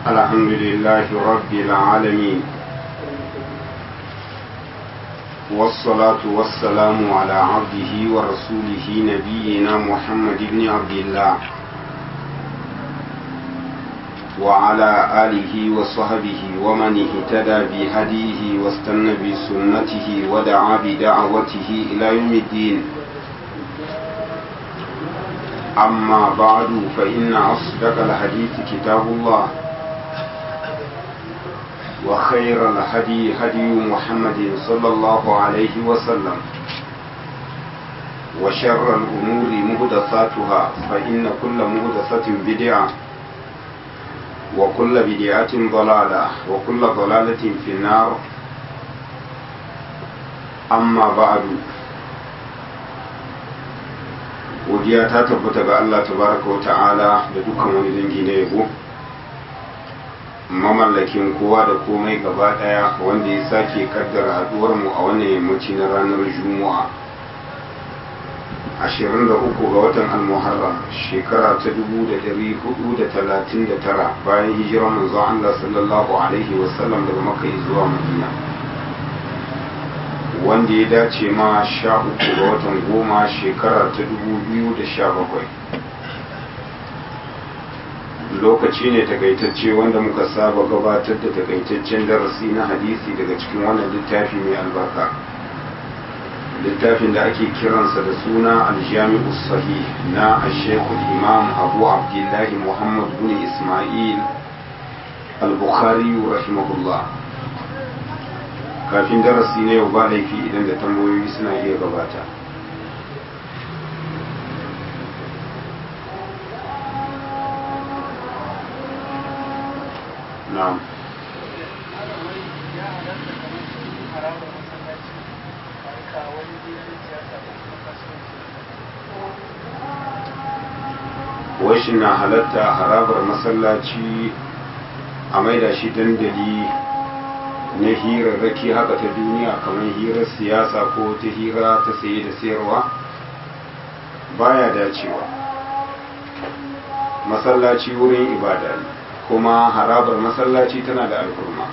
الحمد لله رب العالمين والصلاة والسلام على عبده ورسوله نبينا محمد بن عبد الله وعلى آله وصحبه ومن اهتدى بهديه واستنى بسنته ودعا بدعوته إلى يوم الدين. أما بعد فإن أصدق الحديث كتاب الله وخير الهدي هدي محمد صلى الله عليه وسلم وشر الأمور محدثاتها فإن كل محدثة بدعة وكل بدعة ضلالة وكل ضلالة في النار. أما بعد godiya ta tabbata ga Allah tabaraka wa ta'ala da dukkan wani dangi na yabo, mamallakin kowa da komai gaba daya, wanda ya sake kaddara haduwar mu a wannan yammaci na ranar Juma'a 23 ga watan Al-Muharram shekara ta 1439 bayan hijirar manzon Allah sallallahu alaihi wasallam daga Makka zuwa Madina, wanda ya dace ma 13 ga watan 10 shekara ta 2017. lokaci ne takaitacce wanda muka saba gabatar da takaitaccen darasi na hadisi daga cikin wannan littafi mai albarka, littafin da ake kiransa da suna aljami'u sahih na ashekul imam abu abdullahi muhammad bin ismail al-bukhari rahimahullah. kafin darasi na yau ba laifi idan da tambayoyi suna iya gabata. na'am. washin na halatta harabar masallaci a maida shi dandali na hirarraki haka ta duniya, kamar hirar siyasa ko ta hira ta saye da sayarwa? Baya dacewa. Masallaci wurin ibada ne, kuma harabar masallaci tana da alhurma.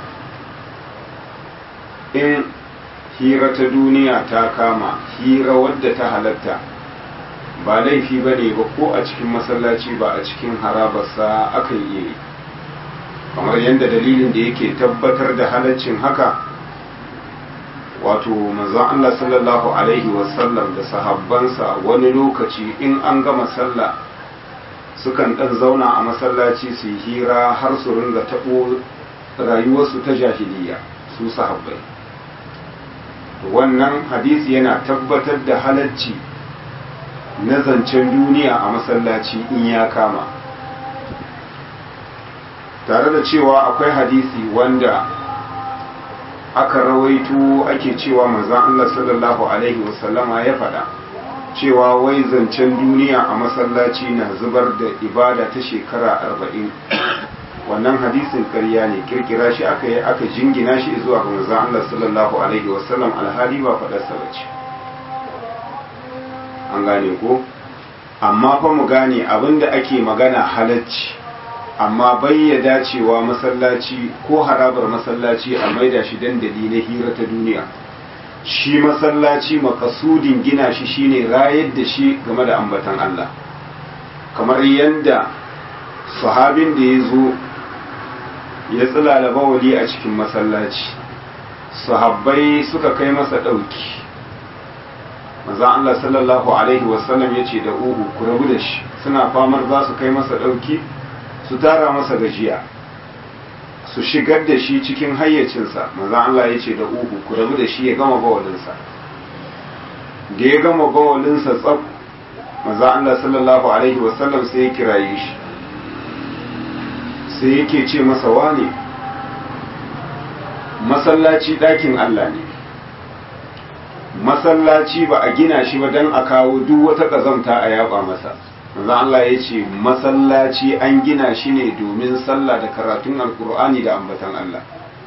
In hira ta duniya ta kama, hira wadda ta halatta, ba laifi ba ne ba ko a cikin masallaci ba a cikin harabarsa akan iya yi, kamar yadda dalilin da yake tabbatar da halaccin haka, wato manzon Allah sallallahu alaihi wasallam da sahabbansa wani lokaci in an gama sallah sukan dan zauna a masallaci su yi hira har su ringa tabo rayuwarsu ta jahiliya su sahabbai. Wannan hadisi yana tabbatar da halacci na zancen duniya a masallaci in ya kama, tare da cewa akwai hadisi wanda aka rawaito ake cewa manzon Allah sallallahu alaihi wasallama ya faɗa cewa wai zancen duniya a masallaci na zubar da ibada ta shekara 40. wannan hadisin ƙarya ne, kirkira shi aka yi aka jingina shi zuwa ga manzon Allah sallallahu alaihi wasallam, alhali ba faɗarsa bace. an gane ko? amma fa mu gane abinda ake magana halacci, amma bai ya dacewa masallaci ko harabar masallaci a maida shi dandali na hira ta duniya. Shi masallaci makasudin gina shi shine rayar da shi game da ambatan Allah, kamar yadda sahabin da ya zo ya tsilala bawali a cikin masallaci, sahabbai suka kai masa ɗauki. manzon Allah sallallahu alaihi wasallam ya ce da uhu ku rabu da shi, suna famar za su kai masa ɗauki su tara masa gajiya su shigar da shi cikin hayyacinsa. manzon Allah ya ce da uhu ku rabu da shi ya gama bawalinsa. da ya gama bawalinsa tsab, manzon Allah sallallahu alaihi wasallam sai ya kiraye shi, sai yake ce masa, wane, masallaci ɗakin Allah ne, masallaci ba a gina shi ba don a kawo duk wata ƙazamta a yaba masa. manzo Allah ya ce masallaci an gina shi ne domin sallah da karatun alkur'ani da ambatan Allah.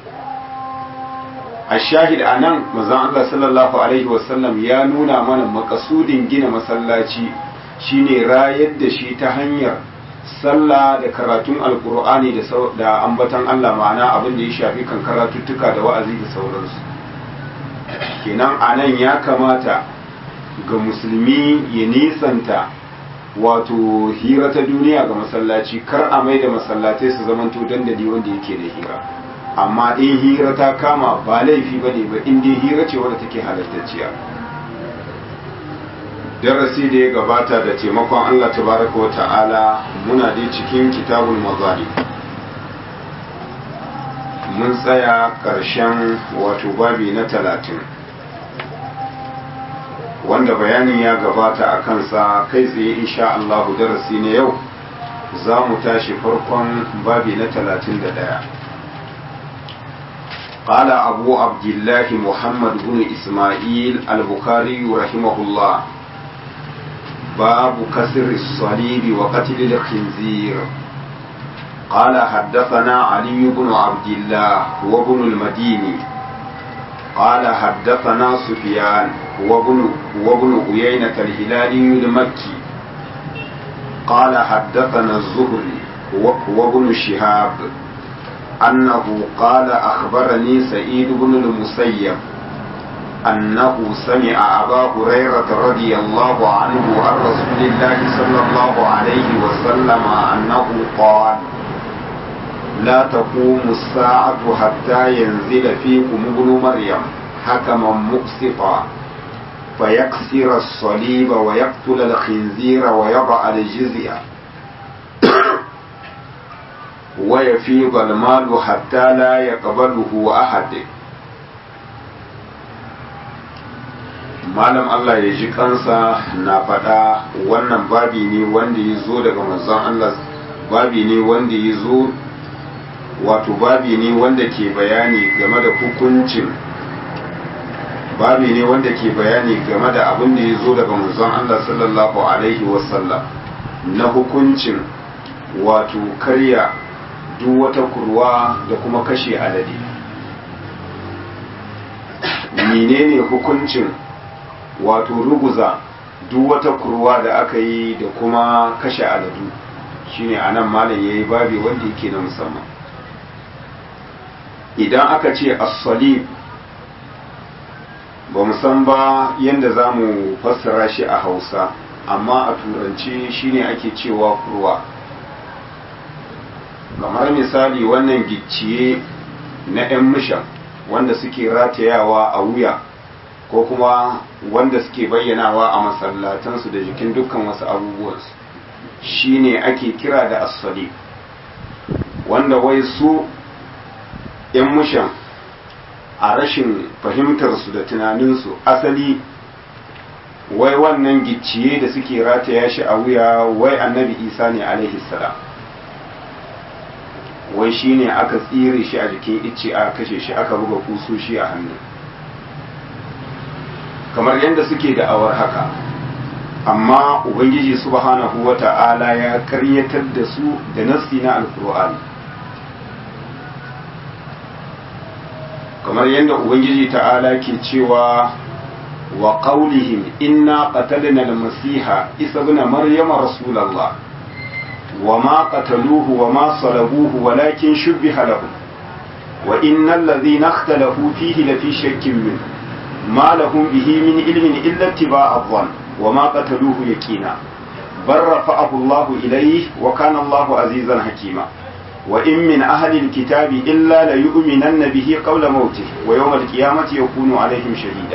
a shahid a nan manzo Allah sallallahu alaihi wasallam ya nuna mana makasudin gina masallaci shine rayar da shi ta hanyar sallah da karatun alkur'ani da ambatan Allah, ma'ana abin da ya shafi kan karatuttuka da wa'azi da sauransu. Kenan anan ya kamata ga musulmi ya nisanta wato hira ta duniya ga masallaci, kar a mai da masallatai su zamanto dandali wanda yake da hira. Amma in hira ta kama ba laifi bane ba, in dai hira ce wadda take halattacciya. Darasi da ya gabata da taimakon Allah tabaraka wa ta'ala muna dai cikin kitabul mazali, mun tsaya ƙarshen wato babi na 30, wanda bayanin ya gabata a kansa kai tsaye. insha Allah darasi ne yau za mu tashi farkon babi na 31. قال أبو عبد الله محمد بن إسماعيل البخاري رحمه الله: باب كسر الصليب وقتل الخنزير. قال حدثنا علي بن عبد الله وابن المديني قال حدثنا سفيان وابن عيينة الهلالي المكي قال حدثنا الزهري وابن شهاب أنه قال أخبرني سعيد بن المسيب أنه سمع أبا هريرة رضي الله عنه عن رسول الله صلى الله عليه وسلم أنه قال: لا تقوم الساعة حتى ينزل فيكم ابن مريم حكما مقسطا فيكسر الصليب ويقتل الخنزير ويضع الجزية ويفيض المال حتى لا يقبله أحد. malam Allah ya ji kansa na faɗa wannan babi ne wanda ya zo daga manzon Allah, babi ne wanda ya zo wato babi ne wanda ke bayani game da hukuncin, babi ne wanda ke bayani game da abin da ya zo daga manzon Allah sallallahu alaihi wasallam na hukuncin wato karya duk wata kurwa da kuma kashe alade. menene hukuncin wato ruguza duk wata kurwa da aka yi da kuma kashe aladu, shine anan malam yayi babi wanda yake na musamman. Idan aka ce as-salib ba mu san ba yanda zamu fassara shi a Hausa, amma a turance shine ake cewa kurwa. Kamar misali wannan gicciye na 'yan mishan wanda suke ratayawa a wuya, ko kuma wanda suke bayyanawa a masallatansu da jikin dukkan wasu abubuwansu, shine ake kira da as-salib. Wanda wai su 'yan mushan a rashin fahimtarsu da tunaninsu asali wai wannan gicciye da suke rataya shi a wuya wai annabi Isa ne alaihi salam, wai shine aka tsire shi a jikin icce aka kashe shi aka buga kusoshi a hannu, kamar yadda suke da'awar haka. Amma ubangiji subhanahu wata'ala ya karyatar da su da nassi na alkur'ani, kamar yadda ubangiji ta'ala ke cewa wa qawlihim inna qatalna al-masiha isa ibn maryama rasulullah wa ma qataluhu wa ma salabuhu walakin shubbiha lahu wa innal ladhina ikhtalafu fihi lafi shakkin min ma lahum bihi min ilmin illa ittiba'a adh-dhann wa ma qataluhu yaqina bal rafa'ahu Allah ilayhi wa kana Allah azizan hakima wa in min ahli al-kitabi illa la yu'minanna bihi qawla mawtih wa yawm al-qiyamati yakunu alaihim shahida.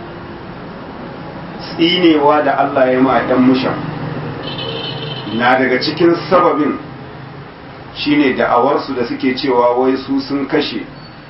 Tsinewa da Allah ya ma dan mushan na daga cikin sababin shine da'awarsu da suke cewa wai su sun kashe,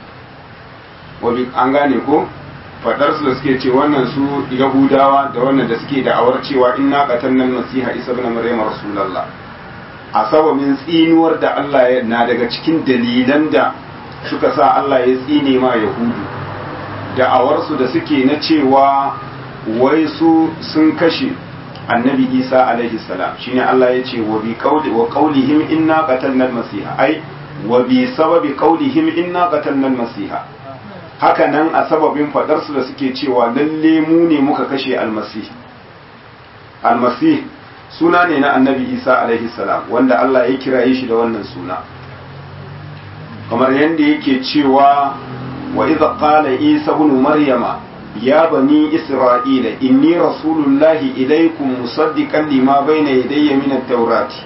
an gane ko fadarsu da suke ce wannan su yahudawa da wannan da suke da'awar cewa inna qatalna al-masiha isa ibn maryam rasulullah, a sababin tsinuwar da Allah na daga cikin dalilan da suka sa Allah ya tsine ma yahudu, da'awarsu da suke na cewa wai su sun kashe annabi isa alaihi salam, shine Allah ya ce wa qawlihim inna qatalna al-masiha, ai wa bi sababi qawlihim inna qatalna al-masiha. Haka nan a sababin fadarsu da suke cewa lalle mu ne muka kashe almasih. Almasih suna ne na annabi Isa alaihi salam wanda Allah ya kiraye shi da wannan suna kamar yadda yake cewa wa idza qala Isa ibn Maryama ya bani Isra'ila inni rasulullahi ilaykum musaddiqan lima bayna yadayya min at-taurati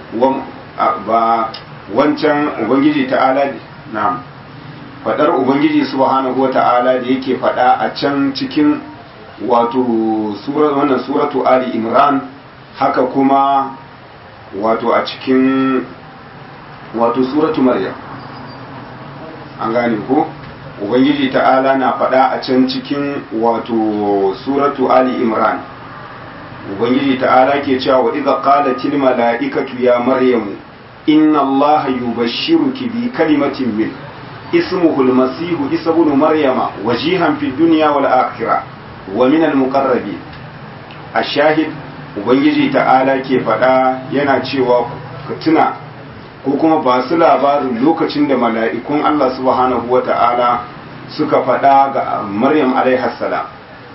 wancan ubangiji ta'ala na'am fadar ubangiji subhanahu wata'ala da yake fada a can cikin wato wannan suratu Ali Imran haka kuma wato a cikin wato suratu Maryam an gane ko ubangiji ta'ala na fada a can cikin wato suratu Ali Imran ubangiji ta'ala ke cewa wa idza qalatil mala'ikatu ya maryamu inna allaha yubashshiruki bi kalimatin min ismuhu al-masih isa ibn maryama wajihan fid dunya wal akhirah wa min al-muqarrabin ash-shahid ubangiji ta'ala ke fada yana cewa ka tuna ko kuma ba su labarin lokacin da mala'ikun Allah subhanahu wata'ala suka fada ga Maryam alaiha salam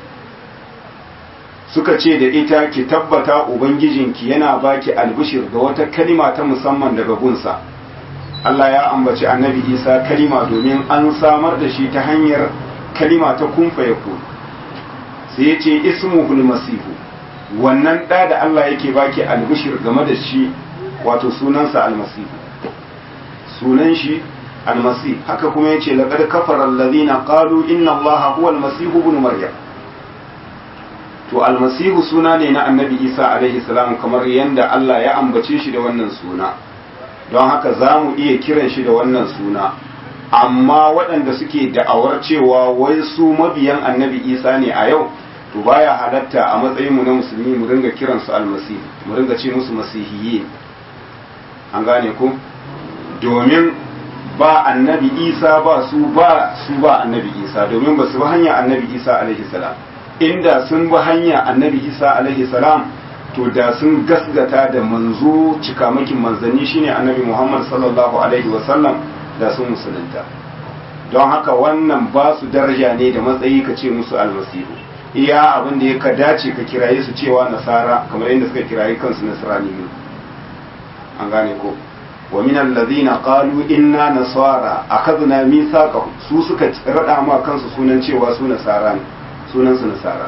suka ce da ita ki tabbata ubangijinki yana baki albishir da wata kalima ta musamman daga gunsa Allah ya ambaci annabi Isa kalima domin an samar da shi ta hanyar kalima ta kun fa yakun sai ya ce ismuhul masihu wannan da da Allah yake baki albishir game da shi wato sunansa almasihu sunan shi almasih haka kuma yace laqad kafara alladhina qalu inna allaha huwa almasihu ibn maryam to almasihu suna ne na annabi Isa alaihi salam kamar yanda Allah ya ambace shi da wannan suna don haka za mu iya kiran shi da wannan suna amma waɗanda suke da'awar cewa wai su mabiyan annabi Isa ne a yau to baya halatta a matsayin mu na musulmi mu dinga kiran su almasihu mu dinga ce musu masihiyye an gane ku domin ba annabi Isa ba su ba annabi Isa domin ba su ba hanya annabi Isa alaihi salam inda sun bi hanya annabi Isa alaihi salam to da sun gasgata da manzo cikamakin manzanni shine annabi Muhammad sallallahu alaihi wasallam da sun musulunta don haka wannan ba su daraja ne da matsayi ka ce musu almasihu iya abin da ya ka dace ka kiraye su cewa nasara kamar yadda suka kiraye kansu nasrani an gane ko wa min alladhina qalu inna nasara akhadna mithaqahum su suka rada ma kansu sunan cewa su nasara ne sunansu nasara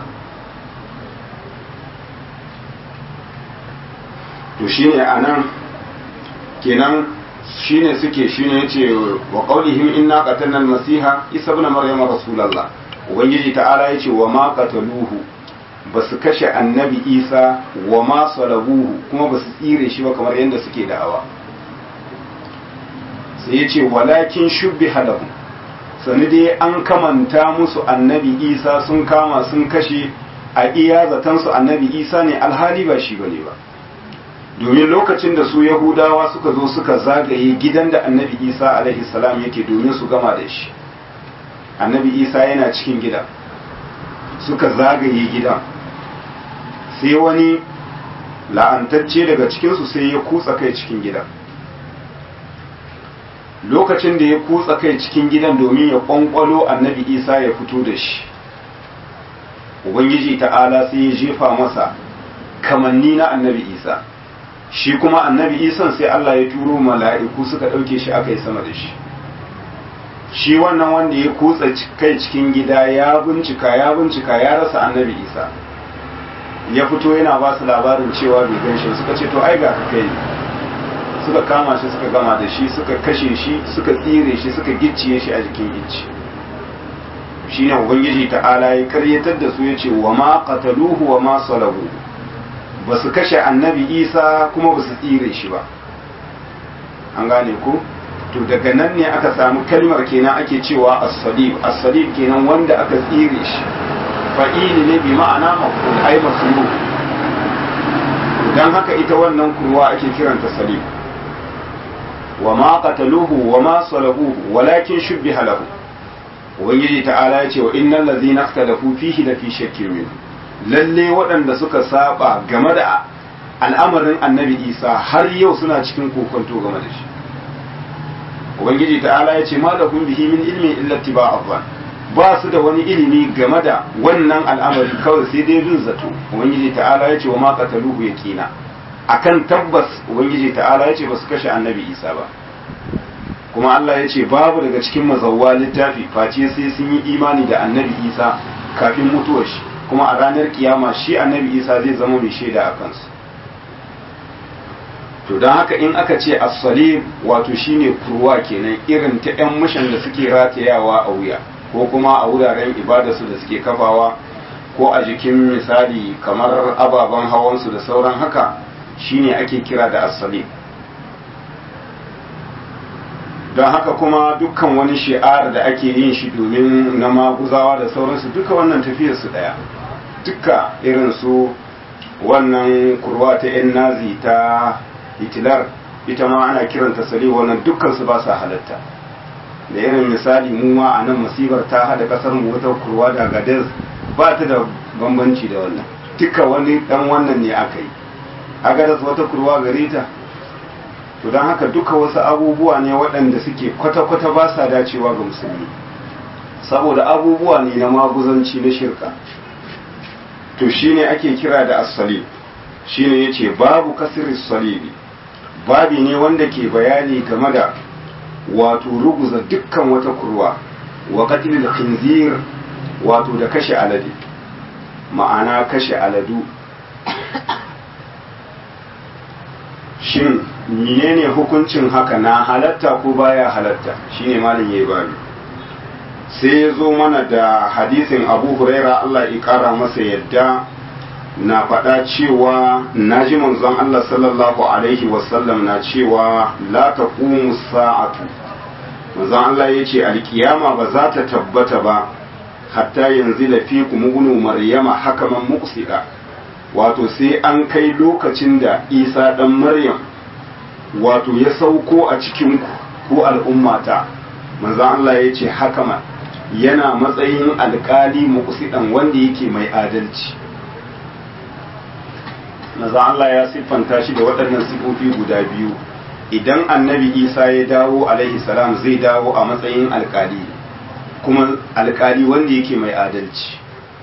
to shine anan kenan shine yace wa qaulihim inna qatalna al-masiha isa ibn maryam rasulullah ubangiji ta'ala yace wa ma qataluhu basu kashe annabi isa wa ma salabuhu kuma basu tsire shi ba kamar yadda suke da'awa sai yace walakin shubbiha lahum sani dai an kamanta musu annabi isa sun kama sun kashe a iya zatansu annabi isa ne alhali ba shi bane ba domin lokacin da su yahudawa suka zo suka zagaye gidan da annabi isa alaihi salam yake domin su gama da shi annabi isa yana cikin gida suka zagaye gidan sai wani la'antacce daga cikinsu sai ya kutsa kai cikin gidan lokacin da ya kutsa kai cikin gidan domin ya kwankwalo annabi isa ya fito da shi ubangiji ta'ala sai ya jefa masa kamanni na annabi isa shi kuma annabi isan sai Allah ya turo mala'iku suka ɗauke shi aka yi sama da shi shi wannan wanda ya kutsa kai cikin gida ya bincika ya rasa annabi isa ya fito yana ba su labarin cewa bai gan shi suka ce to ai ga ka kai suka kama shi suka gama da shi suka kashe shi suka tsire shi suka gicciye shi a jikin gicci shine ubangiji ta'ala ya karyatar da su yace wa ma qataluhu wa ma salabu ba su kashe annabi isa kuma ba su tsire shi ba an gane ko to daga nan ne aka samu kalmar kenan ake cewa as-salib as-salib kenan wanda aka tsire shi fa'ili ne bi ma'ana maf'ul ay maslub dan haka ita wannan kurwa ake kiranta salib wa ma qataluhu wa ma salabuhu walakin shubbiha lahu ubangiji ta'ala ya ce wa innal ladzina ikhtalafu fihi la fi shakkin min lalle waɗanda suka saba game da al'amarin annabi isa har yau suna cikin kokonto game da shi ubangiji ta'ala ya ce ma lahum bihi min ilmin illa ittiba'a dhann ba su da wani ilimi game da wannan al'amari kawai sai dai bin zato ubangiji ta'ala ya ce wa ma qataluhu yaqina akan tabbas ubangiji ta'ala ya ce ba su kashe annabi isa ba, kuma Allah ya ce babu daga cikin mazawwa littafi face sai sun yi imani da annabi isa kafin mutuwar shi, kuma a ranar kiyama shi annabi isa zai zama mai shaida a kansu. To don haka in aka ce as-salib wato shine kurwa kenan irin ta yan mushan da suke ratayawa a wuya ko kuma a wuraren ibadarsu da suke kafawa ko a jikin misali kamar ababen hawansu da sauran haka, shine ake kira da as-salib. don haka kuma dukkan wani shi'ar da ake yin shi domin na maguzawa da sauransu duka wannan tafiyar su daya, duka irin su wannan kurwa ta yan nazi ta Hitler ita ma ana kiranta sali, wannan dukkan su ba sa halatta. da irin misali mu ma a nan musibar ta hada kasar mu wata kurwa da Gadez ba ta da bambanci da wannan, duka wani dan wannan ne aka yi. Agadez wata kurwa gare ta, to don haka duka wasu abubuwa ne waɗanda suke kwata-kwata ba sa dacewa ga musulmi, saboda abubuwa ne na maguzanci na shirka. to shine ake kira da as-salib, shine yace babu kasris salibi, babi ne wanda ke bayani game da wato ruguza dukkan wata kurwa, wa qatlil khinzir, wato da kashe alade, ma'ana kashe aladu. shin menene hukuncin haka, na halatta ko baya halatta? Shine malam yayi babu. Sai ya zo mana da hadisin Abu Huraira Allah ya kara masa yadda na faɗa cewa naji manzon Allah sallallahu alaihi wasallam na cewa la taqumu sa'atu, manzon Allah yace alkiyama ba za ta tabbata ba hatta yanzila fikum ibnu maryama hakaman muqsida, wato sai an kai lokacin da Isa dan Maryam wato ya sauko a cikin ku al'ummata, manzon Allah yace hakaman, yana matsayin alkali muqsidan wanda yake mai adalci. manzon Allah ya siffanta shi da waɗannan sifofi guda biyu. Idan annabi Isa ya dawo alaihi salam zai dawo a matsayin alkali, kuma alkali wanda yake mai adalci.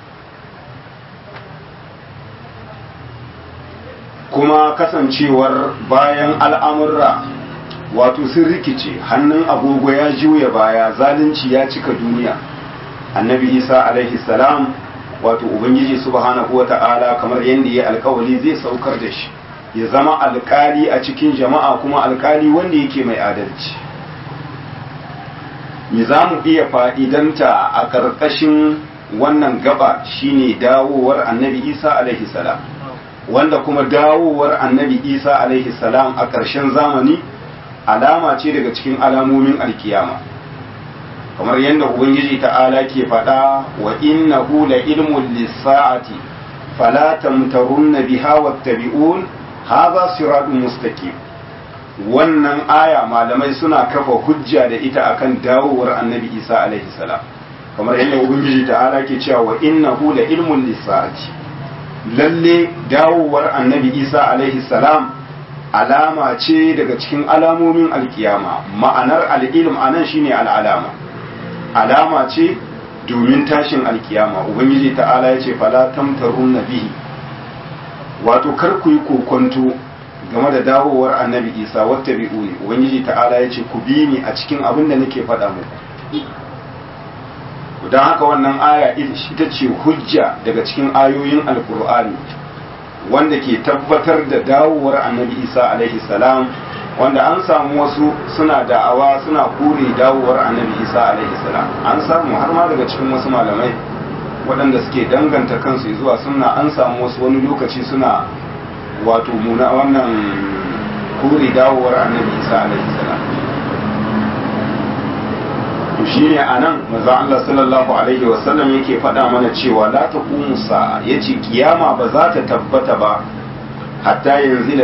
Kuma kasancewar bayan al'amurra wato sun rikice, hannun agogo ya juya baya, zalunci ya cika duniya, annabi Isa alaihi salam wato ubangiji subhanahu wata'ala kamar yadda ya alkawali zai saukar da shi ya zama alkali a cikin jama'a, kuma alkali wanda yake mai adalci. Me za mu iya fa'idanta a ƙarƙashin wannan gaba shine dawowar annabi Isa alaihi salam, wanda kuma dawowar annabi Isa alaihi salam a ƙarshen zamani alama ce daga cikin alamomin alkiyama, kamar yadda ubangiji ta'ala ke faɗa wa innahu la ilmun lis-sa'ati fala tamtarunna biha wattabi'un hadha siratun mustaqim. wannan aya malamai suna kafa hujja da ita akan dawowar annabi Isa alaihi salam, kamar yadda ubangiji ta'ala ke cewa wa innahu la ilmun lis-sa'ati, lalle dawowar annabi Isa alaihi salam alama ce daga cikin alamomin alkiyama. ma'anar al-ilm anan shine al-alama, alama ce domin tashin alkiyama. ubangiji ta'ala ya ce fala tamtarun bihi, wato kar ku yi kokonto game da dawowar annabi Isa, wata bi'uni, ubangiji ta'ala ya ce ku bi ni a cikin abin da nake faɗa muku. don haka wannan aya ita ce hujja daga cikin ayoyin alkur'ani wanda ke tabbatar da dawowar annabi Isa alaihi salam, wanda an samu wasu suna da'awa suna kore dawowar annabi Isa alaihi salam. an samu har ma daga cikin wasu malamai waɗanda suke danganta kansu zuwa sunna, an samu wasu wani lokaci suna wato muna wannan kore dawowar annabi Isa alaihi salam. to shine anan manzo Allah sallallahu alaihi wasallam yake faɗa mana cewa la taqumu sa'a, yace kiyama ba za ta tabbata ba hatta yanzila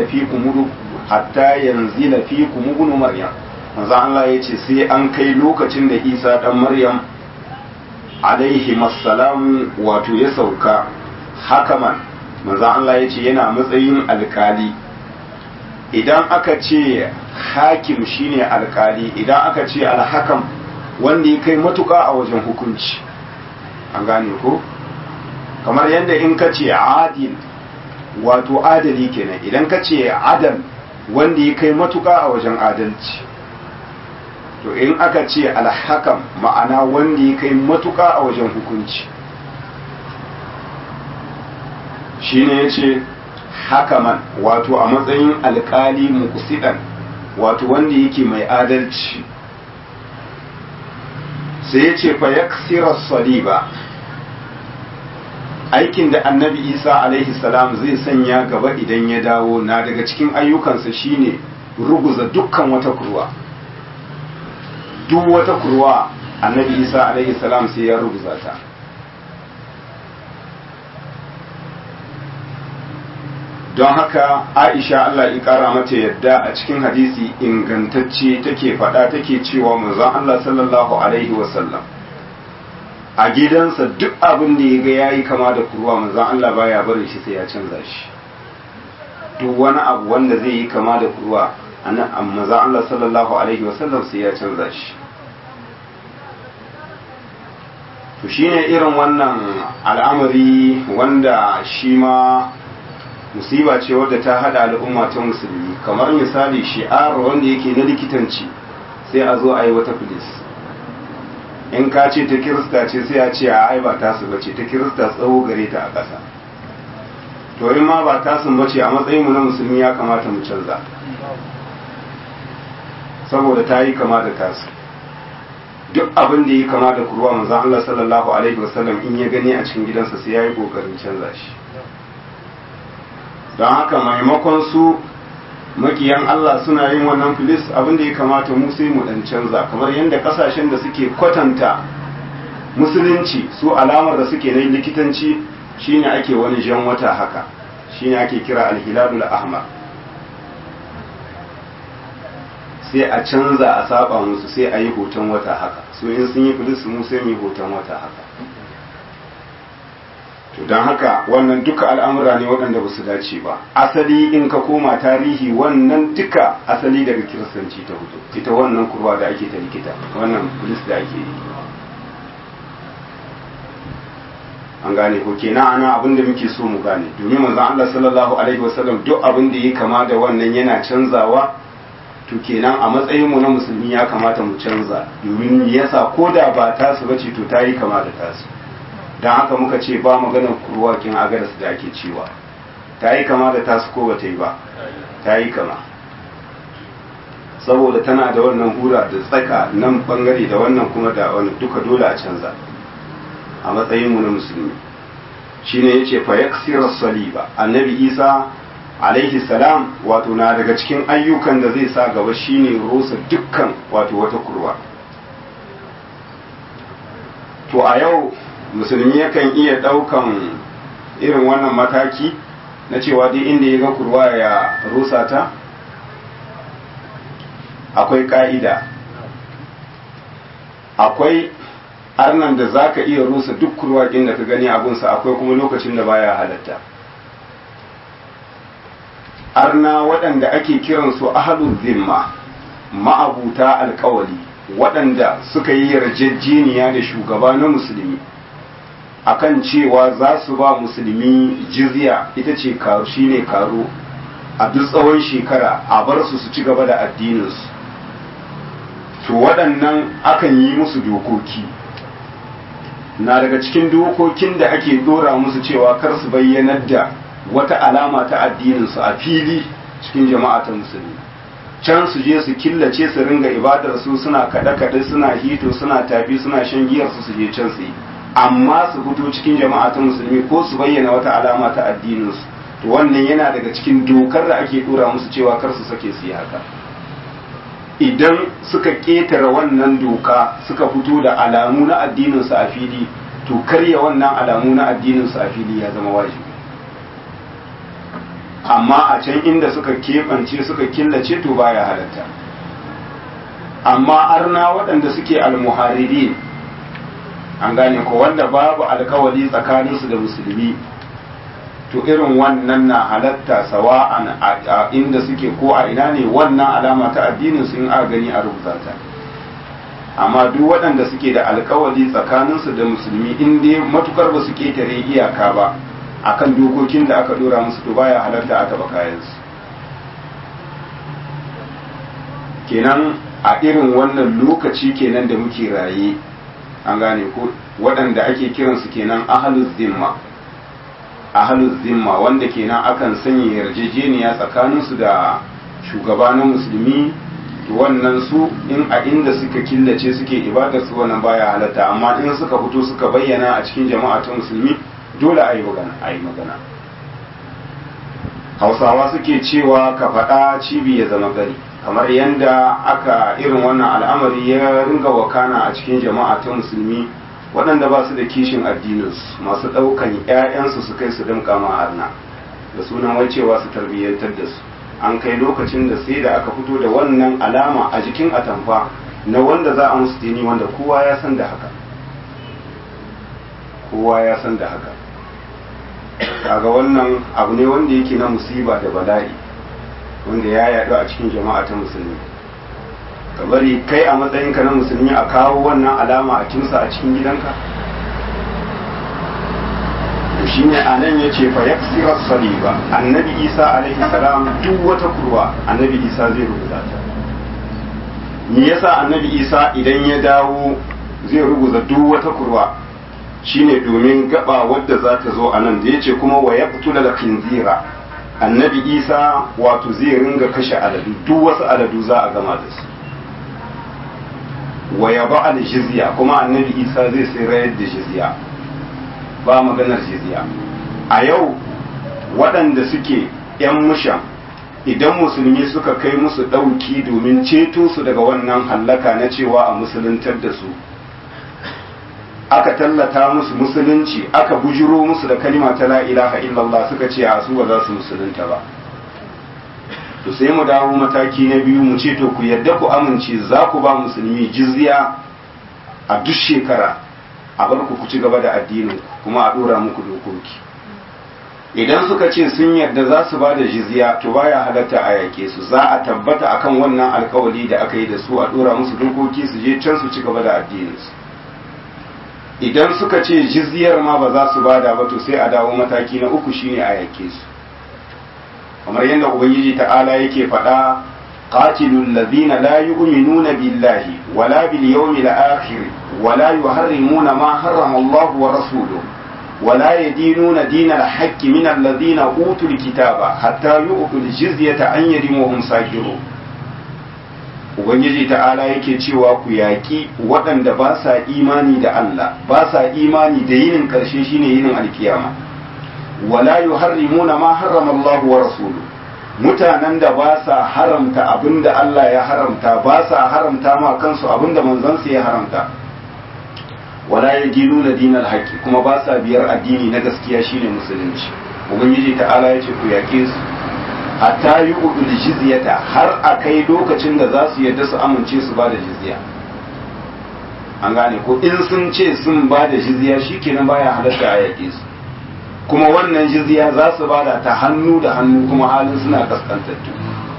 fikum ibnu maryam. manzo Allah yace sai an kai lokacin da Isa dan Maryam alaihi assalam wato ya sauka hakaman. manzo Allah yace yana matsayin alkali. idan aka ce hakim shine alkali, idan aka ce alhakam wanda ya kai matuka a wajen hukunci, an gane ko? kamar yadda in ka ce adil wato adali kenan. Idan ka ce adal wanda ya kai matuka a wajen adalci, to in aka ce alhakam ma'ana wanda ya kai matuka a wajen hukunci. shine yace hakaman wato a matsayin alkali muqsidan wato wanda yake mai adalci. sai yace fa yaksira saliba, aikin da annabi Isa alaihi salam zai sanya gaba idan ya dawo na daga cikin ayyukansa shine ruguza dukkan wata kurwa. Duk wata kurwa annabi Isa alaihi salam sai ya ruguza ta. don haka Aisha Allah ya kara mata yadda a cikin hadisi ingantacce take faɗa take cewa manzon Allah sallallahu alaihi wasallam a gidansa duk abin da ya ga yayi kama da kurwa manzon Allah baya barin shi sai ya canza shi. Duk wani abu wanda zai yi kama da kurwa manzon Allah sallallahu alaihi wasallam sai ya canza shi. to shine irin wannan al'amari wanda shi ma musiba ce wadda ta hada al'umma ta musulmi, kamar misali shi'ar wanda yake na likitanci sai a zo a yi wata filis. In ka ce ta kirista ce sai a ce a ai ba tasu bace, ta kirista tsawo gare ta a ƙasa. to in ma ba tasu bace a matsayin mu na musulmi ya kamata mu canza, saboda ta yi kama da tasu. duk abin da yi kama da kurwa manzon Allah sallallahu alaihi wasallam in ya gani a cikin gidansa sai ya yi kokarin canza shi. don haka maimakon su makiyan Allah suna yin wannan filis, abin da ya kamata mu sai mu dan canza, kamar yadda kasashen da suke kwatanta musulunci su alamar da suke na likitanci shine ake wani jan wata haka, shine ake kira alhilalul ahmar. sai a canza a saba musu sai a yi hoton wata haka, su in sun yi filis mu sai mu yi hoton wata haka. to don haka wannan duka al'amura ne waɗanda ba su dace ba. Asali in ka koma tarihi wannan duka asali daga kiristanci ta fito, ita wannan kurwa da ake ta likita, wannan filis da ake yi. an gane ko kenan ana abin da muke so mu gane, domin manzon Allah sallallahu alaihi wasallam duk abin da ya kama da wannan yana canzawa. to kenan a matsayin mu na musulmi ya kamata mu canza, domin yasa ko da ba tasu bace to ta yi kama da tasu. don haka muka ce ba maganar kurwakin agaras da ake cewa ta yi kama da tasu ko bata yi ba, ta yi kama, saboda tana da wannan hura da tsaka nan bangare da wannan kuma da wani duka dole a canza a matsayin mu na musulmi. shine yace fa yaksira saliba, annabi Isa alaihi salam wato na daga cikin ayyukan da zai sa gaba shine rusa dukkan wato wata kurwa. to a yau musulmi yakan iya daukan irin wannan mataki na cewa duk inda ya ga kurwa ya rusa ta. akwai ka'ida, akwai arnan da zaka iya rusa duk kurwakin da ka gani abunsa, akwai kuma lokacin da baya halatta. arna waɗanda ake kiransu ahlul zimma, ma'abuta alkawali, waɗanda suka yi yarjejeniya da shugaba na musulmi akan cewa za su ba musulmi jizya, ita ce shine karo a duk tsawon shekara, a bar su ci gaba da addininsu. to waɗannan akan yi musu dokoki, na daga cikin dokokin da ake dora musu cewa kar su bayyanar da wata alama ta addininsu a fili cikin jama'a ta musulmi. can su je su killace su ringa ibadar su, suna kaɗe-kaɗe, suna hito, suna tafi, suna shan giyar su je can su yi, amma su fito cikin jama'a ta musulmi ko su bayyana wata alama ta addininsu. to wannan yana daga cikin dokar da ake dora musu cewa kar su sake su yi haka. idan suka ƙetare wannan doka suka fito da alamu na addininsu a fili, to karya wannan alamu na addininsu a fili ya zama wajibi. amma a can inda suka keɓance suka killace to baya halatta. amma arna waɗanda suke almuhariri, an gane ko wanda babu alkawali tsakaninsu da musulmi, to irin wannan na halatta sawa'an a inda suke ko a ina ne, wannan alama ta addinin su in aka gani a rubuta ta. amma duk waɗanda suke da alkawali tsakaninsu da musulmi, in dai matukar ba su ketare iyaka ba, akan dokokin da aka dora musu to baya halarta a taba kayansu. Kenan a irin wannan lokaci kenan da muke raye, an gane ko, waɗanda ake kiransu kenan ahluz zimma wanda kenan akan sanya yarjejeniya tsakaninsu da shugaba na musulmi, to wannan su in a inda suka killace suke ibadar su wannan baya halatta, amma in suka fito suka bayyana a cikin jama'a ta musulmi dole a yi magana. Hausawa suke cewa ka faɗa cibi ya zama gari, kamar yadda aka irin wannan al'amari ya ringa wakana a cikin jama'a ta musulmi waɗanda ba su da kishin addininsu, masu ɗaukan 'ya'yansu su kai su damƙa ma'arna da sunan wacewa su tarbiyyantar da su. An kai lokacin da sai da aka fito da wannan alama a jikin atamfa na wanda za a musu dini, wanda kowa ya san da haka, kaga wannan abu ne wanda yake na musiba da bala'i wanda ya yaɗu a cikin jama'a ta musulmi. ka bari kai a matsayinka na musulmi a kawo wannan alama a kimsa a cikin gidanka? shi ne a nan ya ce fa yaksira saliba, annabi isa alaihi salam duk wata kurwa annabi isa zai rubuta ta. me yasa annabi isa idan ya dawo zai rubuta duk wata kurwa? shine domin gaba wadda za ta zo a nan da ya ce kuma wa yaqtula da khinzira, annabi isa wato zai ringa kashe aladu, duk wasu aladu za a gama da su. wa yaba al jizya, kuma annabi isa zai sayar da jizya, ba maganar jizya. a yau waɗanda suke yan mushan, idan musulmi suka kai musu ɗauki domin ceto su daga wannan hallaka na cewa a musuluntar da su, aka tallata musu musulunci, aka bujiro musu da kalima ta la ilaha illallah, suka ce a su ba za su musulunta ba. to sai mu dawo mataki na biyu, mu ce to ku yadda ku amince za ku ba musulmi jizya a duk shekara, a bar ku ci gaba da addinin kuma a dora muku dokoki. idan suka ce sun yarda za su ba da jizya, to baya halatta a yake su, za a tabbata akan wannan alkawali da aka yi da su, a dora musu dokoki su je can su ci gaba da addininsu. idan suka ce jizyar ma ba za su bada ba, to sai a dawo mataki na uku, shine a yake su, kamar yadda ubangiji ta'ala yake faɗa qatilul ladhina la yu'minuna billahi wala bil yawmil akhir wala yuharrimuna ma harrama Allah wa rasuluhu wala yadinuna dinal haqqi min alladhina utul kitaba hatta yu'tul jizyata an yadin wa hum sakirun. ubangiji ta'ala yake cewa ku yaƙi waɗanda ba sa imani da Allah, ba sa imani da yinin ƙarshe shine yinin alkiyama. wala yuharrimuna ma harrama Allah wa rasuluhu, mutanen da ba sa haramta abinda Allah ya haramta, ba sa haramta ma kansu abinda manzansa ya haramta. wala yadinuna dinal haqqi, kuma ba sa biyar addini na gaskiya shine musulunci. ubangiji ta'ala yace ku yaƙe su hatta yu'tul jizyata, har a kai lokacin da za su yadda su amince su ba da jizya. an gane ko, in sun ce sun ba da jizya shikenan baya halatta a yaƙe su, kuma wannan jizya za su bada ta hannu da hannu, kuma halin suna kaskantattu.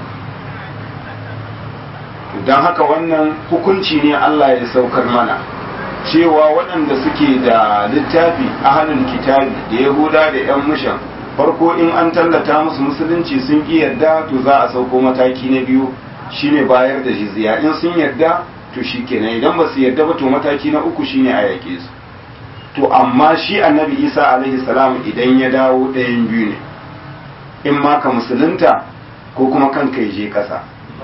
don haka wannan hukunci ne Allah ya saukar mana, cewa waɗanda suke da littafi ahlul kitabi da yahuda da yan mushan, farko in an tallata musu musulunci sun ki yarda, to za a sauko mataki na biyu, shine bayar da jizya. in sun yarda to shikenan, idan ba su yarda ba to mataki na uku shine a yake su. to amma shi annabi isa alaihi salam idan ya dawo ɗayan biyu ne, in ma ka musulunta ko kuma kanka ya je ƙasa.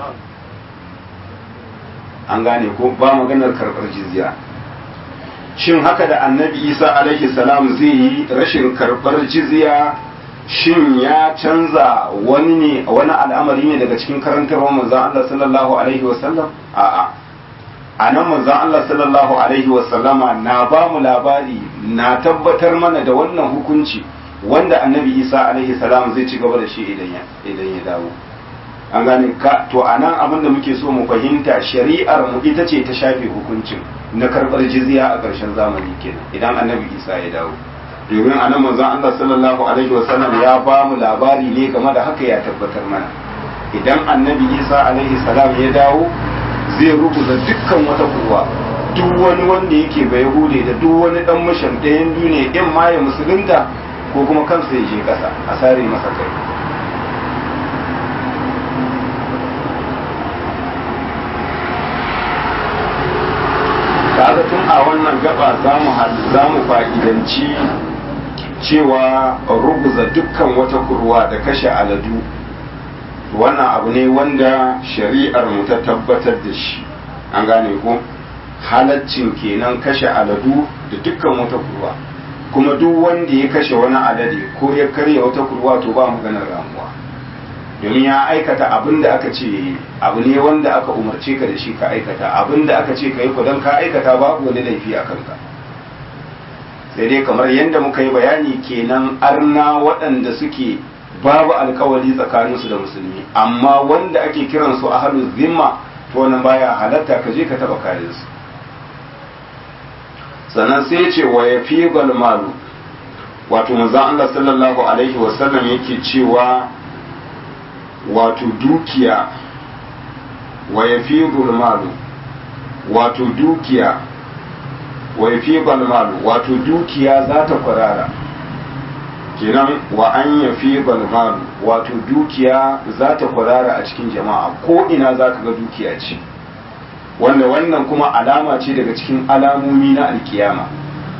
an gane ko, ba maganar karɓar jizya. shin haka da annabi isa alaihi salam zai yi rashin karɓar jizya, shin ya canza wani al'amari ne daga cikin karantarwar manzon Allah sallallahu alaihi wasallam? a'a, a nan manzon Allah sallallahu alaihi wasallama na ba mu labari, na tabbatar mana da wannan hukunci wanda annabi isa alaihi salam zai ci gaba da shi idan ya dawo. an gane ka, to a nan abin da muke so mu fahimta, shari'ar mu ita ce ta shafe hukuncin na karɓar jizya a ƙarshen zamani kenan idan annabi isa ya dawo. domin a nan manzon Allah sallallahu alaihi wasallam ya ba mu labari ne game da haka, ya tabbatar mana idan annabi isa alaihi salam ya dawo zai rubuta dukkan wata kurwa, duk wani wanda yake bai hude da duk wani dan mashan ɗayan biyu ne, in ma ya musulunta ko kuma kansa ya je ƙasa a sare masa kai. kaga tun a wannan gaba za mu fa'idanci cewa ruguza dukkan wata kurwa da kashe aladu wannan abu ne wanda shari'ar mu ta tabbatar da shi, an gane ko halaccin kenan kashe aladu da dukkan wata kurwa, kuma duk wanda ya kashe wani alade ko ya karya wata kurwa to ba maganar ramuwa, domin ya aikata abin da aka ce abu ne wanda aka umarce ka da shi ka aikata, abin da aka ce ka yi don ka aikata babu wani laifi a kanka. sai dai kamar yadda muka yi bayani kenan arna waɗanda suke babu alkawari tsakaninsu da musulmi, amma wanda ake kiransu a halu zimma to wannan baya halatta ka je ka taba kayansu. sannan sai ce wa ya fi malu, wato manzon Allah sallallahu alaihi wasallam yake cewa wato dukiya wa ya fi malu, wato dukiya wa ya fi malu, wato dukiya za ta kwarara kenan wa an ya fi malu, wato dukiya za ta kwarara a cikin jama'a, ko ina za ka ga dukiya ce, wanda wannan kuma alama ce daga cikin alamomi na alkiyama,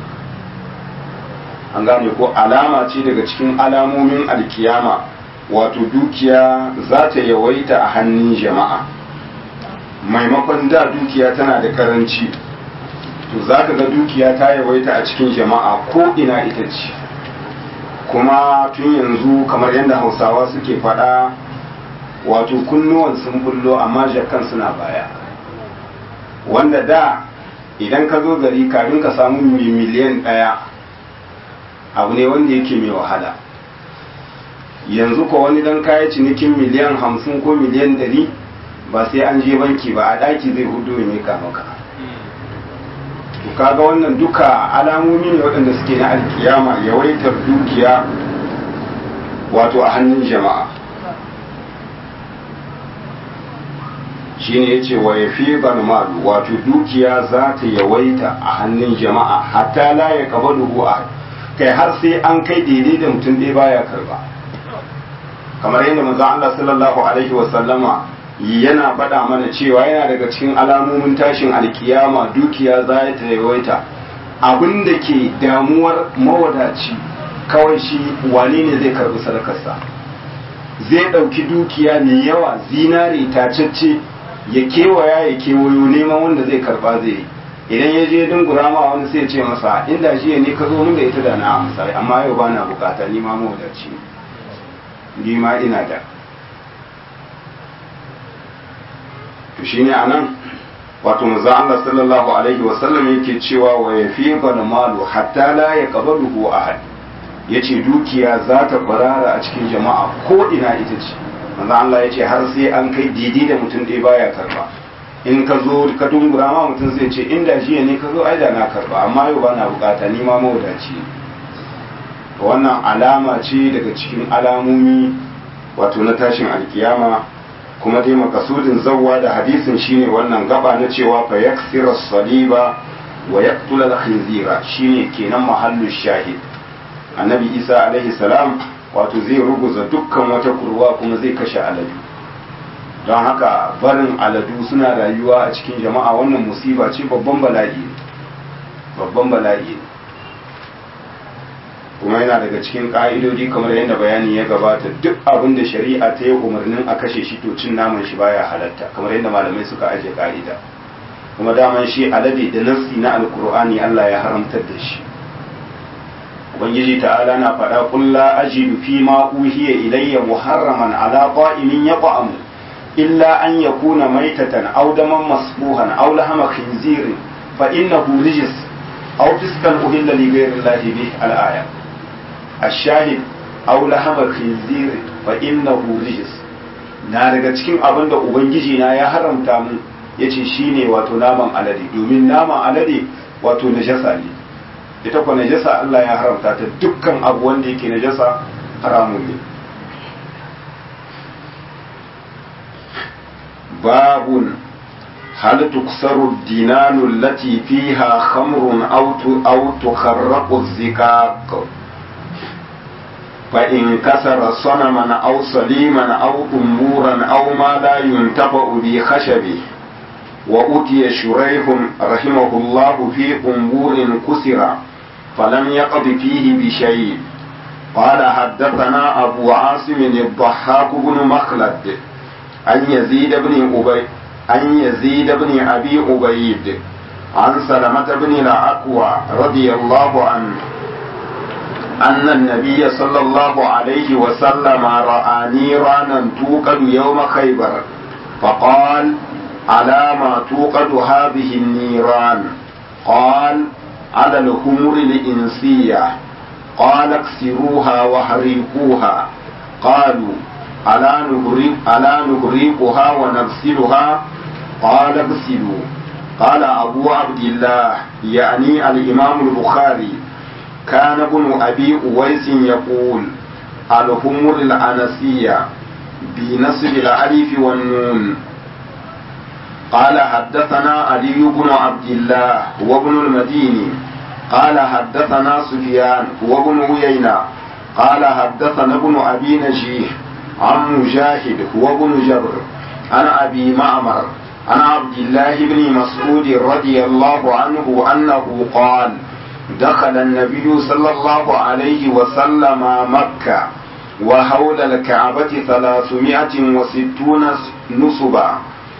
an gane ko alama ce daga cikin alamomin alkiyama, wato dukiya za ta yawaita a hannun jama'a, maimakon da dukiya tana da karanci to za ka ga dukiya ta yawaita a cikin jama'a ko ina ita ce, kuma tun yanzu kamar yadda hausawa suke faɗa wato kunnuwan sun bullo amma jakan suna baya, wanda da idan ka zo gari kafin ka samu miliyan 1 abu ne wanda yake mai wahala, yanzu ko wani dan kaya cinikin miliyan 50 ko miliyan 100 ba sai an je banki ba, a ɗaki zai hudu ya mika maka. kaga wannan duka alamomi ne waɗanda suke na alkiyama, yawaitar dukiya wato a hannun jama'a. shine yace wa yafi malu, wato dukiya za ta yawaita a hannun jama'a hatta la ya qabaluhu kai har sai an kai daidai da mutum ɗaya baya karba, kamar yadda manzo Allah sallallahu alaihi wa sallama yana faɗa mana cewa yana daga cikin alamomin tashin alkiyama dukiya za ta yawaita. abin da ke damuwar mawadaci kawai shi wane ne zai karbi sadakarsa, zai ɗauki dukiya mai yawa zinare tacacce ya kewaya ya kewayo neman wanda zai karba zai yi, idan ya je dungura ma wani sai ce masa inda shi ne ka zo min da ita da na amsa, amma yau ba na bukata, ni ma mawadaci ni ma ina da. to shine anan wato manzo Allah sallallahu alaihi wa sallam yake cewa wa yafi malu hatta la yaqbaluhu ahad, yace dukiya za ta farara a cikin jama'a ko ina ita ce, manzo Allah yace har sai an kai didi da mutum ɗaya baya karba, in ka zo ka dungura ma mutum zai ce inda jiya ne ka zo ai da na karba, amma yau ba na bukata, ni ma mawadaci ne. wannan alama ce daga cikin alamomi wato na tashin alkiyama, kuma dai makasudin zawwa da hadisin shine wannan gaba na cewa fa yaksira saliba wa yaqtula al-khinzira, shine kenan mahallu shahid. annabi Isa alaihi salam wato zai ruguza dukkan wata kurwa kuma zai kashe aladu, don haka barin aladu suna rayuwa a cikin jama'a wannan musiba ce, babban bala'i kuma yana daga cikin ka'idodi kamar yadda bayani ya gabata, duk abin da shari'a ta yi umarnin a kashe shi to cin naman shi baya halatta, kamar yadda malamai suka aje ka'ida. kuma daman shi alade da nassi na alkur'ani Allah ya haramtar da shi. ubangiji ta'ala na faɗa qul la ajidu fi ma uhiya ilayya muharraman ala qa'imin yaq'amu illa an yakuna maytatan aw daman masbuhan aw lahama khinzirin fa innahu rijs aw fiskan uhilla li ghayri llahi bih al-aya. الشاهد أو لحم الخنزير فإنه رجس. na daga cikin abin da ubangiji na ya haramta mun yace shine wato naman alade, domin naman alade wato najasa ne, ita ko najasa Allah ya haramta ta, dukkan abu wanda yake najasa haramun ne. babun hal tuksaru dinanu allati fiha khamrun aw tukharraqu zikaq. فإن كسر صنما أو صليما أو أمورا أو ما لا ينتفع بخشبه. وأتي شريح رحمه الله في أمور كسر فلم يقض فيه بشيء. قال حدثنا أبو عاصم الضحاك بن مخلد عن يزيد بن أبي عبيد عن سلمة بن الأكوع رضي الله عنه أن النبي صلى الله عليه وسلم رأى نيرانا توقد يوم خيبر فقال: على ما توقد هذه النيران؟ قال: على الخمر الإنسية. قال: اكسروها وحرقوها. قالوا: ألا نهريقها ونغسلها؟ قال: اغسلوا. قال أبو عبد الله يعني الإمام البخاري: كان ابن أبي أويس يقول: الخمر الأنسية بنصب الألف والنون. قال حدثنا علي بن عبد الله وابن المديني قال حدثنا سفيان وابن عيينة قال حدثنا ابن أبي نجيح عن مجاهد وابن جبر عن أبي معمر عن عبد الله بن مسعود رضي الله عنه أنه قال: دخل النبي صلى الله عليه وسلم مكة وحول الكعبة 360 نصبا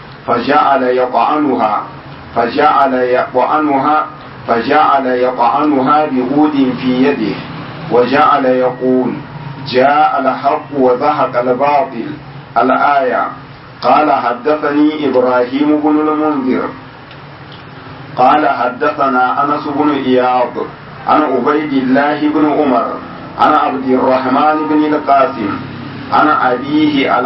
فجعل يطعنها بعود في يده وجعل يقول: جاء الحق وزهق الباطل. الآية. قال حدثني إبراهيم بن المنذر قال حدثنا أنس بن إياض عن عبيد الله بن عمر عن عبد الرحمن بن القاسم عن أبيه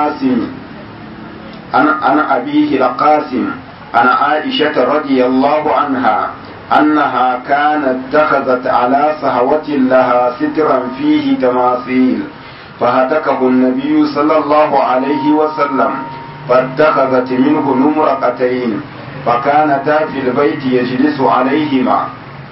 القاسم عن عائشة رضي الله عنها أنها كانت اتخذت على صهوة لها سترا فيه تماثيل فهتكه النبي صلى الله عليه وسلم فاتخذت منه نمرقتين فكانتا في البيت يجلس عليهما.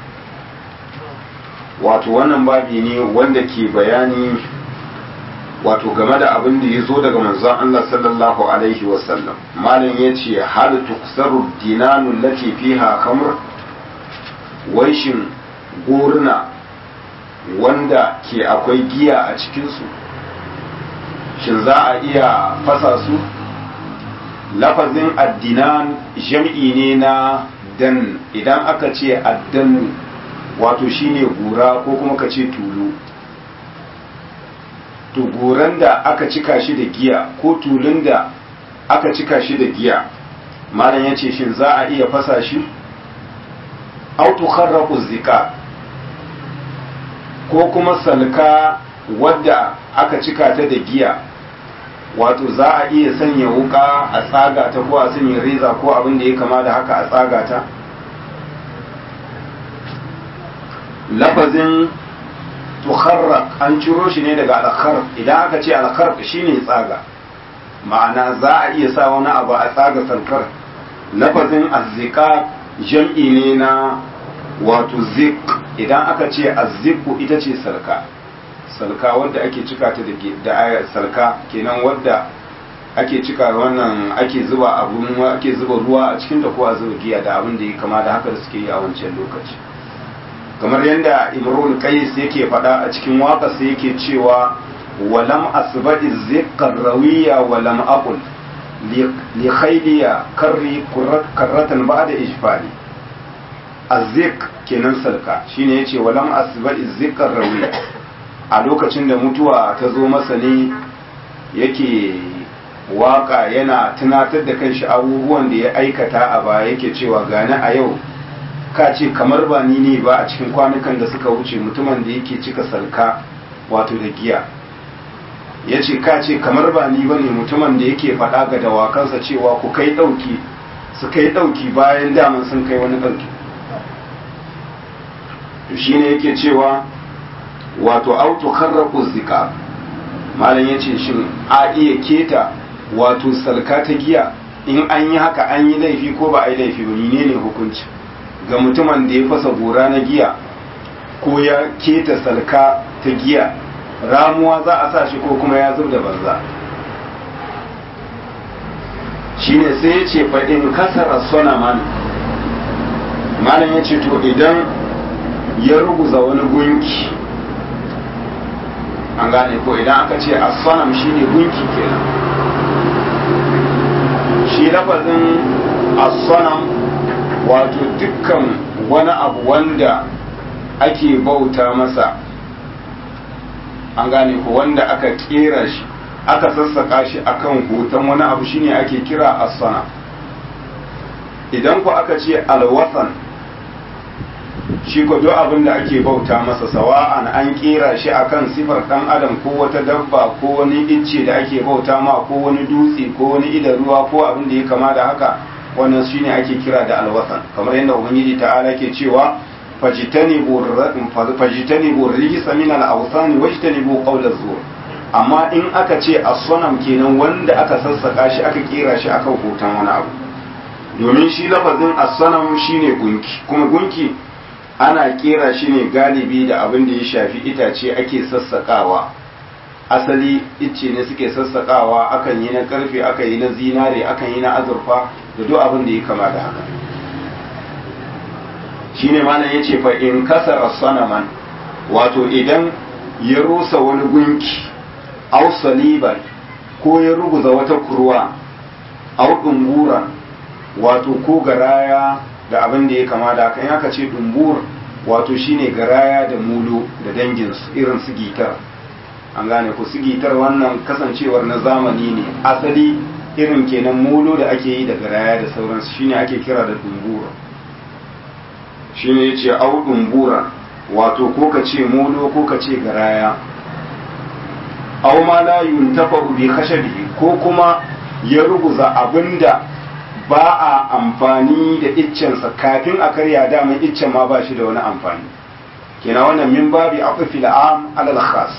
wato wannan babi ne wanda ke bayani wato game da abin da ya zo daga manzon Allah sallallahu alaihi wasallam. malam ya ce hal tuksaru dinanu lati fiha khamr, wai shin goruna wanda ke akwai giya a cikinsu shin za a iya fasa su? lafazin addinan jam'i ne na dan. idan aka ce addan wato shine gora ko kuma ka ce tulu. to goran da aka cika shi da giya ko tulun da aka cika shi da giya, malam ya ce shin za a iya fasa shi? autu kharraqu zika, ko kuma salka wadda aka cika ta da giya, wato za a iya sanya wuka a tsaga ta ko a sanya reza ko abin da ya kama da haka a tsaga ta? lafazin tukharraq an ciro shi ne daga alkharq. idan aka ce alkharq shine tsaga, ma'ana za a iya sa wani abu a tsaga salkar. lafazin azzika jam'i ne na wato zik. idan aka ce azziku ita ce salka wadda ake cika ta da salka kenan wadda ake cika wannan ake zuba ruwa a cikin da ko a zuba giya da abin da ya kama da haka da suke yi a wancan lokaci. kamar yadda imrul qais yake faɗa a cikin waƙarsa yake cewa walam asba'i zikkar rawiya walam aqul li khayliya karratan ba'da ijfali. azzik kenan salka shine yace walam asba'i zikkar rawiya. a lokacin da mutuwa ta zo masa ne yake waka yana tunatar da kanshi abubuwan da ya aikata a baya, yake cewa gani a yau ka ce kamar ba ni ne ba a cikin kwanukan da suka wuce mutumin da yake cika salka wato da giya. ya ce ka ce kamar ba ni ba ne mutumin da yake faɗa ga dawakansa cewa ku kai ɗauki, su kai ɗauki bayan daman sun kai wani ɗauki. to shine yake cewa wato auto kharraqu zika, malam yace shin a iya keta wato salka ta giya? in an yi haka an yi laifi ko ba a yi laifi ba? ne hukunci ga mutumin da ya fasa gora na giya ko ya keta salka ta giya ramuwa za a sa shi ko kuma ya zub da banza. Shine sai ya ce faɗin kasara sonaman, malam ya ce to idan ya ruguza wani gunki, an gane ko idan aka ce as-sanam shine gunki kenan. Shi lafazin as-sanam wato dukkan wani abu wanda ake bauta masa, an gane ko wanda aka kera shi aka sassaka shi akan hoton wani abu shine ake kira as-sanam. Idan ko aka ce al-wasan shi ko duk abin da ake bauta masa, sawa'an an kera shi akan sifar dan adam ko wata dabba ko wani icce da ake bauta ma ko wani dutse ko wani idan ruwa ko abin da ya kama da haka, wannan shine ake kira da alwasan. Kamar yadda ubangiji ta'ala ke cewa fajtanibu rijsa min al-awsan wajtanibu qawla zur. Amma in aka ce as-sanam kenan wanda aka sassaka shi aka kera shi akan hoton wani abu, domin shi lafazin as-sanam shine gunki, kuma gunki ana kera shi ne galibi da abin da ya shafi itace ake sassakawa. Asali icce ne suke sassakawa, akan yi na karfe, akan yi na zinare, akan yi na azurfa da duk abin da ya kama da haka. Shine malam yace fa in kasara sanaman, wato idan ya rusa wani gunki, aw saliban ko ya ruguza wata kurwa, aw dunguran wato ko garaya da abin da ya kama da haka. In aka ce dumbur wato shine garaya da mulo da danginsu, irin su gitar, an gane ku su gitar wannan kasancewar na zamani ne, asali irin kenan mulo da ake yi da garaya da sauransu shine ake kira da dumbura. Shine yace au dumbura wato ko ka ce mulo ko ka ce garaya, au ma la yuntafa bi khashabihi ko kuma ya ruguza abinda ba a amfani da iccensa kafin a karya daman iccen ma ba shi da wani amfani. Kenan wannan min babi aqfil am alal khas,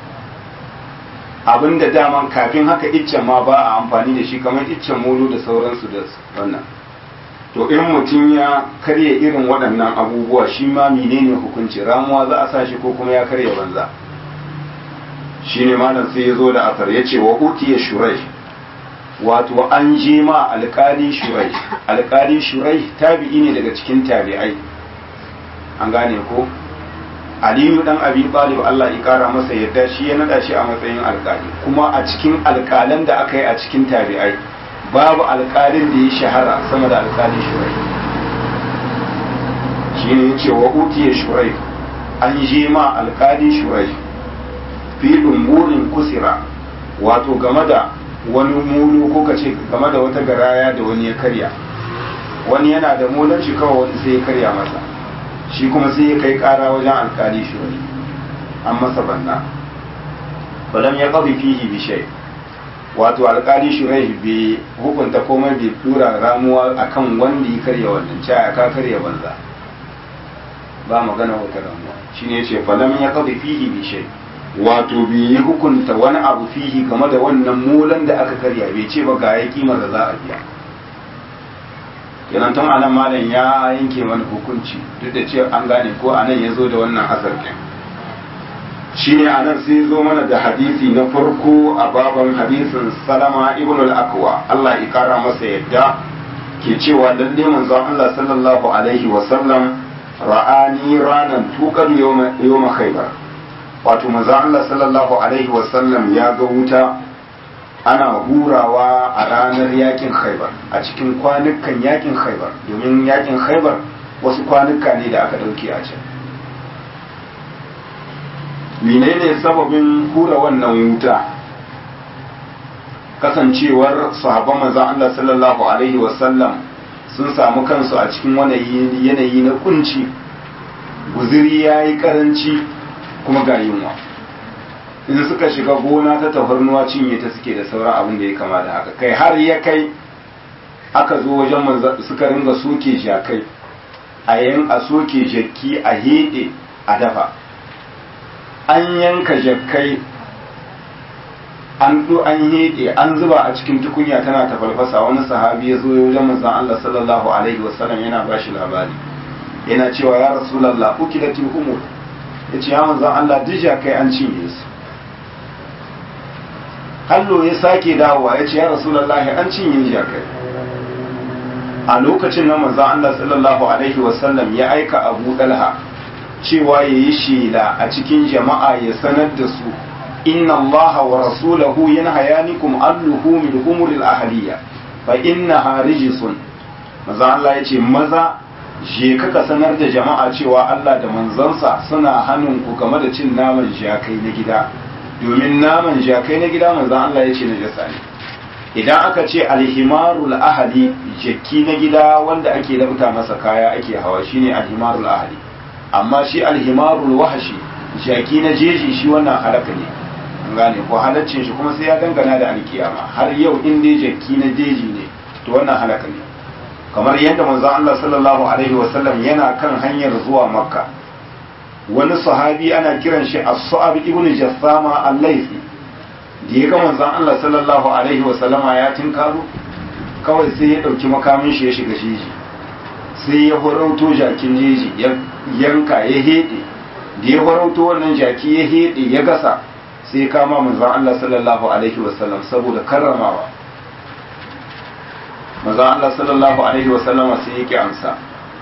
abinda daman kafin haka iccen ma ba a amfani da shi kamar iccen molo da sauransu da wannan. To in mutum ya karya irin waɗannan abubuwa shi ma menene hukunci, ramuwa za a sa shi ko kuma ya karya banza? Shine malam sai ya zo da asar yace wa utiya shurai, wato an je ma alƙali shurai. Alƙali shurai tabi'i ne daga cikin tabi'ai, an gane ko. Aliyu dan Abi Talib Allah ya kara masa yadda shi ya nada shi a matsayin alƙali, kuma a cikin alƙalan da aka yi a cikin tabi'ai babu alƙalin da ya shahara sama da alƙali shurai. Shine yace wa utiya shurai, an je ma alƙali shurai fi dumburin kusira, wato game da wani mulu ko ka ce game da wata garaya da wani ya karya. Wani yana da mulan shi kawai, wani sai ya karya masa, shi kuma sai ya kai kara wajen alkali shi wani an masa banna. balam ya qadi fihi bi shay, wato alkali shi rai bai hukunta komai, bai dura ramuwa akan wanda ya karya wannan caya ka karya banza, ba magana wata ramuwa. Shine yace falam ya qadi fihi bi shay, wato bai yi hukunta wani abu fihi game da wannan mulan da aka karya, bai ce ba ga ya kimar da za a biya. Kenan tun anan malam ya yanke mana hukunci, duk da ce an gane ko anan ya zo da wannan asar ɗin. Shine anan sai zo mana da hadisi na farko a baban hadisin Salama ibn al-Akwa, Allah ya kara masa yadda, ke cewa lalle manzon Allah sallallahu alaihi wa sallam ra'ani ranan tuqad yawma Khaybar. Wato manzon Allah sallallahu alaihi wa sallam ya ga wuta ana hurawa a ranar yakin Khaybar, a cikin kwanukan yakin Khaybar, domin yakin Khaybar wasu kwanuka ne da aka dauke a can. Menene sababin hura wannan wuta? Kasancewar sahabban manzon Allah sallallahu alaihi wasallam sun samu kansu a cikin wani yanayi na kunci, guziri yayi karanci kuma ga yunwa. In suka shiga gona ta tafarnuwa cinye ta suke da sauran abin da ya kama da haka, kai har ya kai aka zo wajen manzo suka ringa soke jakai, a soke jakki, a hede a dafa. An yanka jakkai, an hede an zuba a cikin tukunya tana tafalfasa. Wani sahabi ya zo wajen manzon Allah sallallahu alaihi wasallam yana bashi labari, yana cewa ya rasulullah ukilatil umur, yace ya manzon Allah duk jakai an cinye su. hallo ya sake dawowa ya ce ya rasulullahi an cinye jakai. A lokacin na manzon Allah sallallahu alaihi wasallam ya aika Abu Dalha cewa ya yi shela a cikin jama'a ya sanar da su inna Allah wa rasulahu yanhayanikum an luhumil humuril ahliya fa innaha rijsun. Manzon Allah ya ce maza je ka sanar da jama'a cewa Allah da manzansa suna hannun ku game da cin naman jakai na gida, domin naman jakai na gida manzon Allah ya ce najasa ne. Idan aka ce alhimarul ahali jakki na gida wanda ake labta masa kaya ake hawa shine alhimarul ahali, amma shi alhimarul wahashi jaki na jeji shi wannan halaka ne, an gane ko halaccin shi kuma sai ya dangana da alkiyama. Har yau in dai jakki na jeji ne to wannan halaka ne. Kamar yadda manzon Allah sallallahu alaihi wasallam yana kan hanyar zuwa Makka, wani sahabi ana kiran shi As-Su'ab ibn Jassama al-Laythi, da ya ga manzon Allah sallallahu alaihi wasallama ya tinkaro kawai sai ya dauki makamin shi ya shiga jeji, sai ya horauto jakin jeji ya yanka ya hede, da ya horauto wannan jaki ya hede ya gasa, sai ya kama manzon Allah sallallahu alaihi wasallam saboda karramawa. Manzon Allah sallallahu alaihi wasallama sai yake amsa.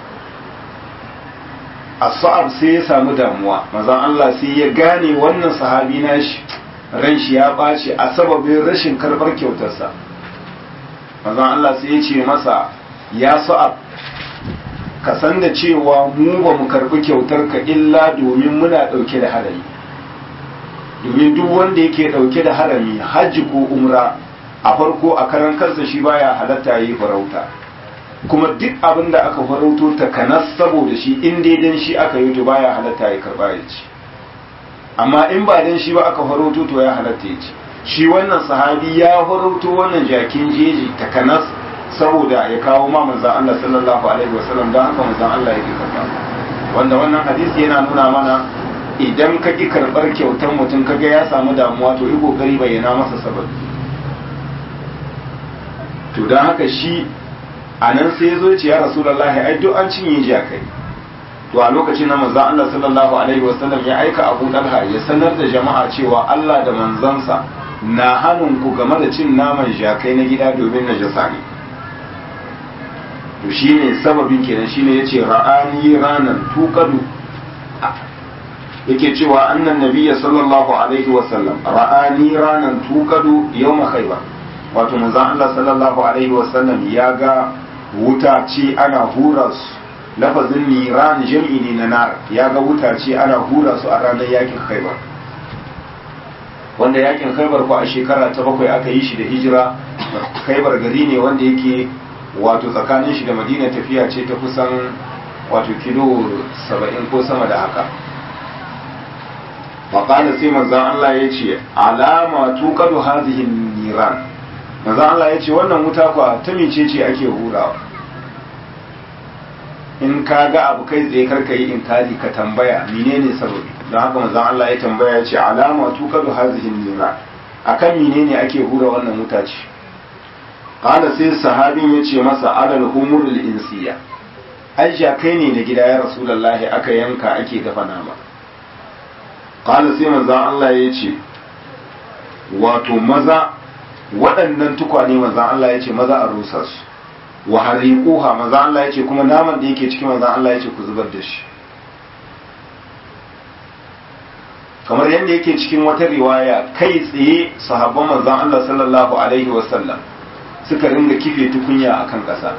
As-Sa'ab sai ya samu damuwa, manzon Allah sai ya gane wannan sahabi nashi ran shi ya ɓaci a sababin rashin karɓar kyautarsa. Manzon Allah sai ya ce masa ya Sa'ab, ka san da cewa mu ba mu karɓi kyautarka illa domin muna ɗauke da harami, domin duk wanda yake ɗauke da harami hajji ko umra a farko a karan kansa shi baya halatta yi farauta, kuma duk abin da aka farauto takanas saboda shi in dai dan shi aka yi to baya halatta ya karba ya ci, amma in ba dan shi ba aka farauto to ya halatta ya ci. Shi wannan sahabi ya farauto wannan jakin jeji takanas saboda ya kawo ma manzon Allah sallallahu alaihi wasallam, dan haka manzon Allah yake karba. Wanda wannan hadisi yana nuna mana idan ka ki karbar kyautar mutum kaga ya samu damuwa to yi kokari bayyana masa sababi. To dan haka shi a nan sai ya zo ce ya rasulullahi ai duk an cinye jakai. To a lokacin na manzon Allah sallallahu alaihi wasallam ya aika Abu Dalha ya sanar da jama'a cewa Allah da manzansa na hannun ku game da cin naman jakai na gida domin najasa ne. To shine sababin kenan shine yace ra'ani ranan tuqadu, yake cewa annan nabiyya sallallahu alaihi wasallam ra'ani ranan tuqadu yawm Khaybar, wato manzon Allah sallallahu alaihi wasallam ya ga wuta ce ana hura su, lafazin niran jam'i ne na nar, ya ga wuta ce ana hura su a ranar yakin Khaibar, wanda yakin Khaibar ko a shekara ta 7 aka yi shi da hijira. Khaibar gari ne wanda yake wato tsakanin shi da Madina tafiya ce ta kusan wato kilo 70 ko sama da haka. Maƙala sai manzon Allah ya ce alama tuqadu hadhihi niran, manzon Allah ya ce wannan wuta kwa ta mice ce ake hurawa. In ka ga abu kai tsaye karka yi inkari ka tambaya menene sababi, don haka manzon Allah ya tambaya ya ce alama tuqadu hadhihi niran, akan menene ake hura wannan wuta ce. Qala sai sahabin ya ce masa alal humurul insiya, ai kai ne da gida ya rasulullahi aka yanka ake dafa nama. Qala sai manzon Allah ya ce wato maza waɗannan tukwane manzon Allah ya ce maza a rusa su, wa hariquha manzon Allah ya ce kuma naman da yake cikin manzon Allah ya ce ku zubar da shi. Kamar yadda yake cikin wata riwaya kai tsaye sahabban manzon Allah sallallahu alaihi wasallam suka ringa kife tukunya akan ƙasa,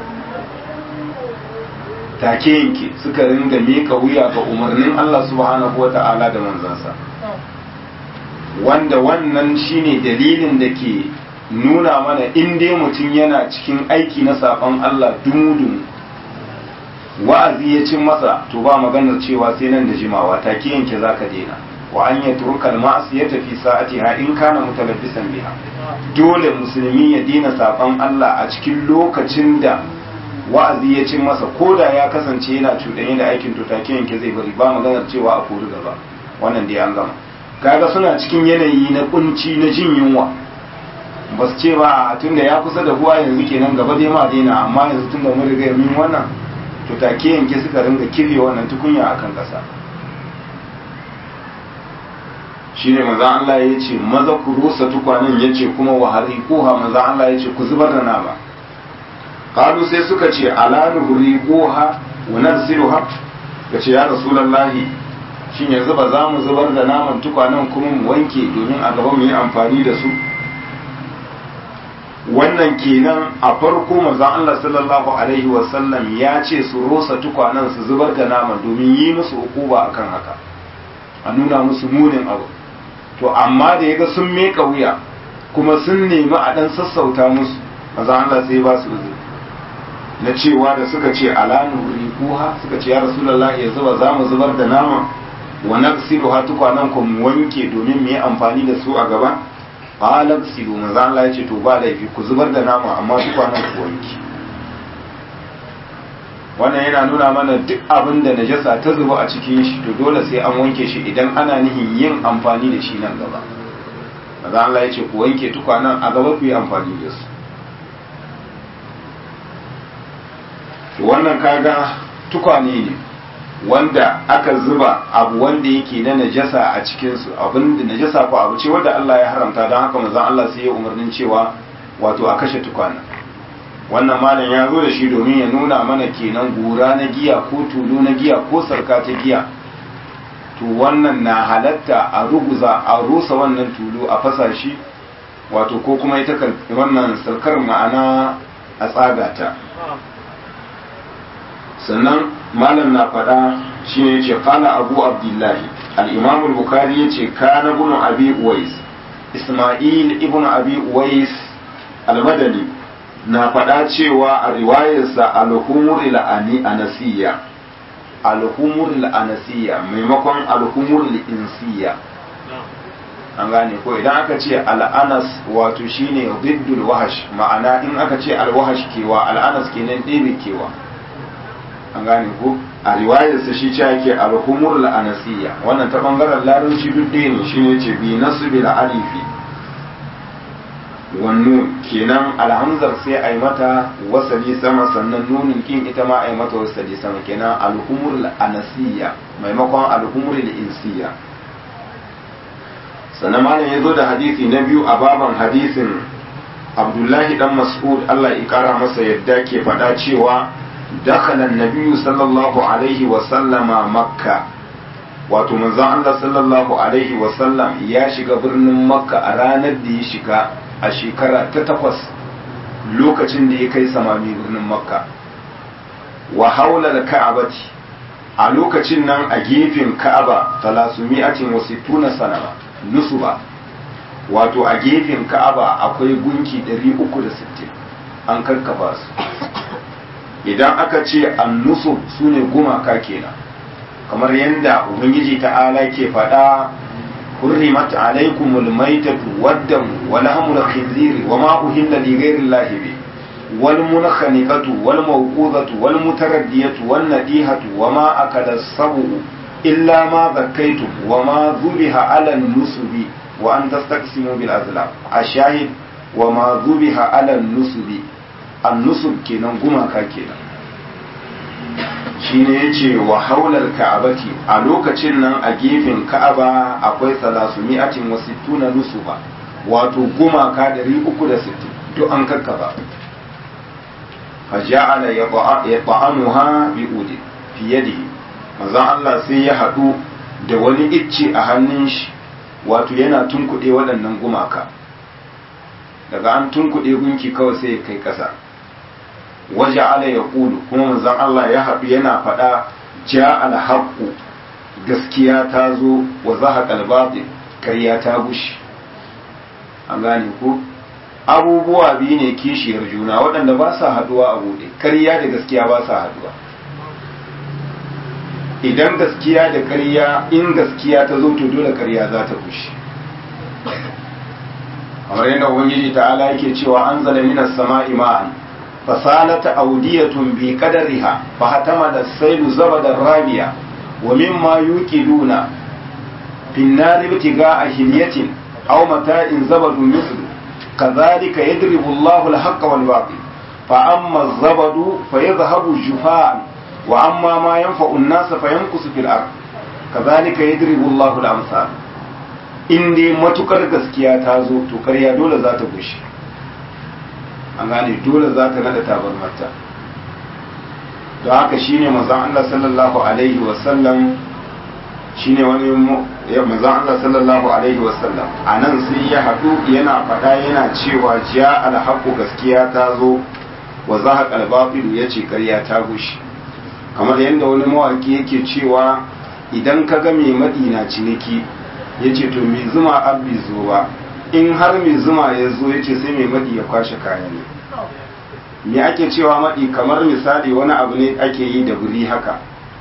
take yanke suka ringa meka wuya ga umarnin Allah subhanahu wa ta'ala da manzansa, wanda wannan shine dalilin da ke nuna mana in dai mutum yana cikin aiki na saɓon Allah dumudum wa'azi ya cin masa to ba maganar cewa sai nan da jimawa take yanke zaka daina. Wa an yatruka al-ma'siyata fi sa'atiha in kana mutalabbisan biha, dole musulmi ya daina saɓon Allah a cikin lokacin da wa'azi ya cin masa, ko da ya kasance yana cuɗanye da aikin to take yanke zai bari, ba maganar cewa a kori gaba. Wannan dai an gama. Kaga suna cikin yanayi na kunci na jin yunwa, ba su ce ba tunda ya kusa da huwa yanzu kenan gaba dai ma daina, amma yanzu tunda mun riga min wannan to take yanke suka ringa kife wannan tukunya akan ƙasa. shine manzo Allah ya ce maza ku rusa tukwanen yace kuma wa hariquha manzo Allah ya ce ku zubar da nama qalu sai suka ce ala nuhriquha wa narsiluha kace ya rasulullahi shin yanzu ba za mu zubar da naman tukwanen kuma mu wanke domin a gaba mu yi amfani da su wannan kenan a farko manzon Allah sallallahu alaihi wasallam ya ce su rosa tukwanen su zubar da naman domin yi musu ukuba akan haka a nuna musu munin abu to amma da yaga sun meka wuya kuma sun nemi a dan sassauta musu manzon Allah sai ba su uzuri na cewa da suka ce alanu riquha suka ce ya rasulullahi yanzu ba za mu zubar da naman wa nagsiluha tukwanen ku mu wanke domin mu yi amfani da su a gaba qala gsilu manzo Allah ya ce to ba laifi ku zubar da nama amma tukwanen ku wanke wannan yana nuna mana duk abin da najasa ta zuba a cikin shi to dole sai an wanke shi idan ana nihin yin amfani da shi nan gaba manzo Allah ya ce ku wanke tukwanen a gaba ku yi amfani da su to wannan kaga tukwane ne wanda aka zuba abu wanda yake na najasa a cikinsu abin da najasa ko abu ce wanda Allah ya haramta don haka manzon Allah sai ya umarnin cewa wato a kashe tukwana wannan malam ya zo da shi domin ya nuna mana kenan gora na giya ko tulu na giya ko sarka ta giya to wannan na halatta a ruguza a rusa wannan tulu a fasa shi wato ko kuma ita wannan sarkar ma'ana a tsaga ta sannan malam na faɗa shi ne ce kala abu abdullahi al-imam al-bukhari yace kana ibn abi uwais isma'il ibn abi uwais al-madani na faɗa cewa a riwayarsa al-humur al-anasiyya al-humur al-anasiyya maimakon al-humur al-insiyya an gane ko idan aka ce al-anas wato shine diddul wahash ma'ana in aka ce al-wahash kewa al-anas kenan ɗebe kewa an gane ko a riwayarsa shi ce ake al-humur al-anasiyya wannan ta bangaren larabci duk ɗaya ne shine ce bi nasbil alifi wannan kenan alhamzar sai a yi mata wasali sama sannan nunin kin ita ma a yi mata wasali sama kenan al-humur al-anasiyya maimakon al-humur al-insiyya sannan malam ya zo da hadisi na biyu a baban hadisin abdullahi dan mas'ud Allah ya kara masa yadda ke faɗa cewa دخل النبي صلى الله عليه وسلم مكة wato manzon Allah sallallahu alaihi wasallam ya shiga birnin makka a ranar da ya shiga a shekara ta 8 lokacin da ya kai samami birnin makka wa haula al-ka'bati a lokacin nan a gefen ka'aba 360 sana nusuba wato a gefen ka'aba akwai gunki 360 an karkafa su idan aka ce annusub sune gumaka kenan kamar yadda ubangiji ta'ala ke faɗa hurrimat alaikumul maitatu waddam wa lahmul khinziri wa ma uhilla li ghayri llahi bi wal munkhaniqatu wal mawqudatu wal mutaraddiyatu wan nadihatu wa ma akala as-sabu illa ma zakkaytum wa ma dhubiha ala an-nusubi wa an tastaqsimu bil azlam ashahid wa ma dhubiha ala an-nusubi annusub kenan gumaka kenan shine yace wa haulal ka'abati a lokacin nan a gefen ka'aba akwai 360 nusuba wato gumaka 360 duk an kakkaba faja'ala yata'anuha bi udi fi yadihi manzo Allah sai ya hadu da wani icce a hannun shi wato yana tunkuɗe waɗannan gumaka daga an tunkuɗe gunki kawai sai ya kai ƙasa waje ala ya ƙudu kuma manzan Allah ya haɗu yana faɗa ja alhaƙu gaskiya ta zo wa zaha kalbaɗi ƙarya ta gushi an gane ko abubuwa biyu ne kishiyar juna waɗanda ba sa haɗuwa a buɗe ƙarya da gaskiya ba sa haɗuwa idan gaskiya da ƙarya in gaskiya ta zo to dole ƙarya za ta gushi kamar yadda ubangiji ta'ala yake cewa an zala minas sama'i ma'an fasalata awdiyatun bi qadariha fa hatamala as-saylu zabadan rabiya wa mimma yuqiduna fin nari ibtiga'a hilyatin aw mata'in zabadun mithlu kadhalika yadribu Allahu al-haqqa wal batil fa amma az-zabadu fayadhhabu jufa'an wa amma ma yanfa'u an-nasa fayanqusu fil ard kadhalika yadribu Allahu al-amsal in dai matukar gaskiya ta zo to ƙarya dole za ta gushe, an gane, dole za ta nada tabarmarta. don haka shine manzon Allah sallallahu alaihi wasallam shine wani manzon Allah sallallahu alaihi wasallam anan sai ya haɗu yana faɗa yana cewa ja alhaqu gaskiya ta zo wa zahaqa albatil yace ƙarya ta gushi, kamar yadda wani mawaki yake cewa idan ka ga mai madina ciniki yace to mai zuma abbi zo ba, in har mai zuma ya zo yace sai mai madi ya kwashe kaya ne. me ake cewa madi? Kamar misali wani abu ne ake yi da buri haka,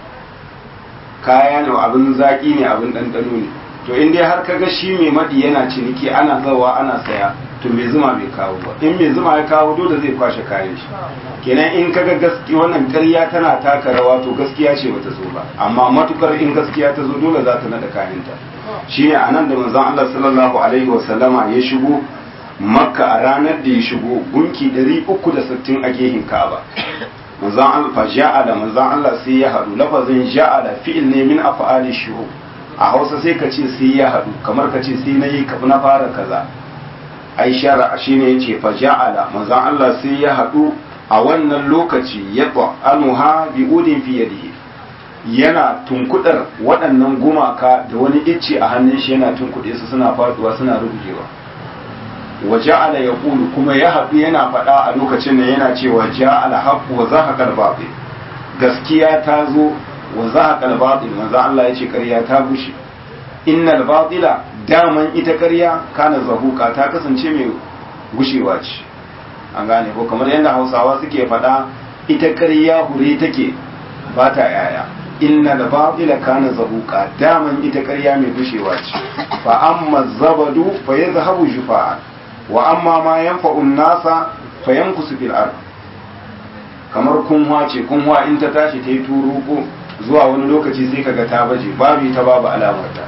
kaya ne, abin zaki ne, abin ɗanɗano ne, to in dai har kaga shi mai maɗi yana ciniki ana zawa ana saya, to mai zuma bai kawo ba, in mai zuma ya kawo dole zai kwashe kayan shi. Kenan in kaga gaskiya wannan ƙarya tana taka rawa to gaskiya ce bata zo ba, amma matukar in gaskiya ta zo dole za ta nada kayanta. Shine anan da manzon Allah sallallahu alaihi wasallama ya shigo Makka a ranar da ya shigo gunki 360 a gehin Ka'aba. manzan alfa ja'ala manzan Allah sai ya haɗu, lafazin ja'ala fi'il ne min af'ali shuhur, a Hausa sai ka ce sai ya haɗu, kamar ka ce sai na yi kafin na fara kaza. ai shara shine yace fa ja'ala manzan Allah sai ya haɗu a wannan lokaci ya ta'anuha bi udin fi yadihi, yana tunkudar waɗannan gumaka da wani icce a hannun shi, yana tunkuɗe su suna faduwa suna rubujewa. wa ja'ala yaqulu kuma ya haɗu yana faɗa a lokacin da yana cewa ja'ala haqqu wa zahaqa al-batil, gaskiya ta zo wa zahaqa al-batil, manzo Allah yace ƙarya ta gushe. innal batila daman ita ƙarya kana zahuqa ta kasance mai gushewa ce, an gane ko, kamar yadda Hausawa suke faɗa ita ƙarya hure take ba ta yaya. innal batila kana zahuqa daman ita ƙarya mai gushewa ce. fa amma zabadu fa yadhhabu jufa'an wa amma ma yanfa'un nasa fa yankusu fil ard, kamar kunwa ce, kunwa in ta tashi ta yi turuko zuwa wani lokaci sai kaga ta baje, babu ta babu alamarta.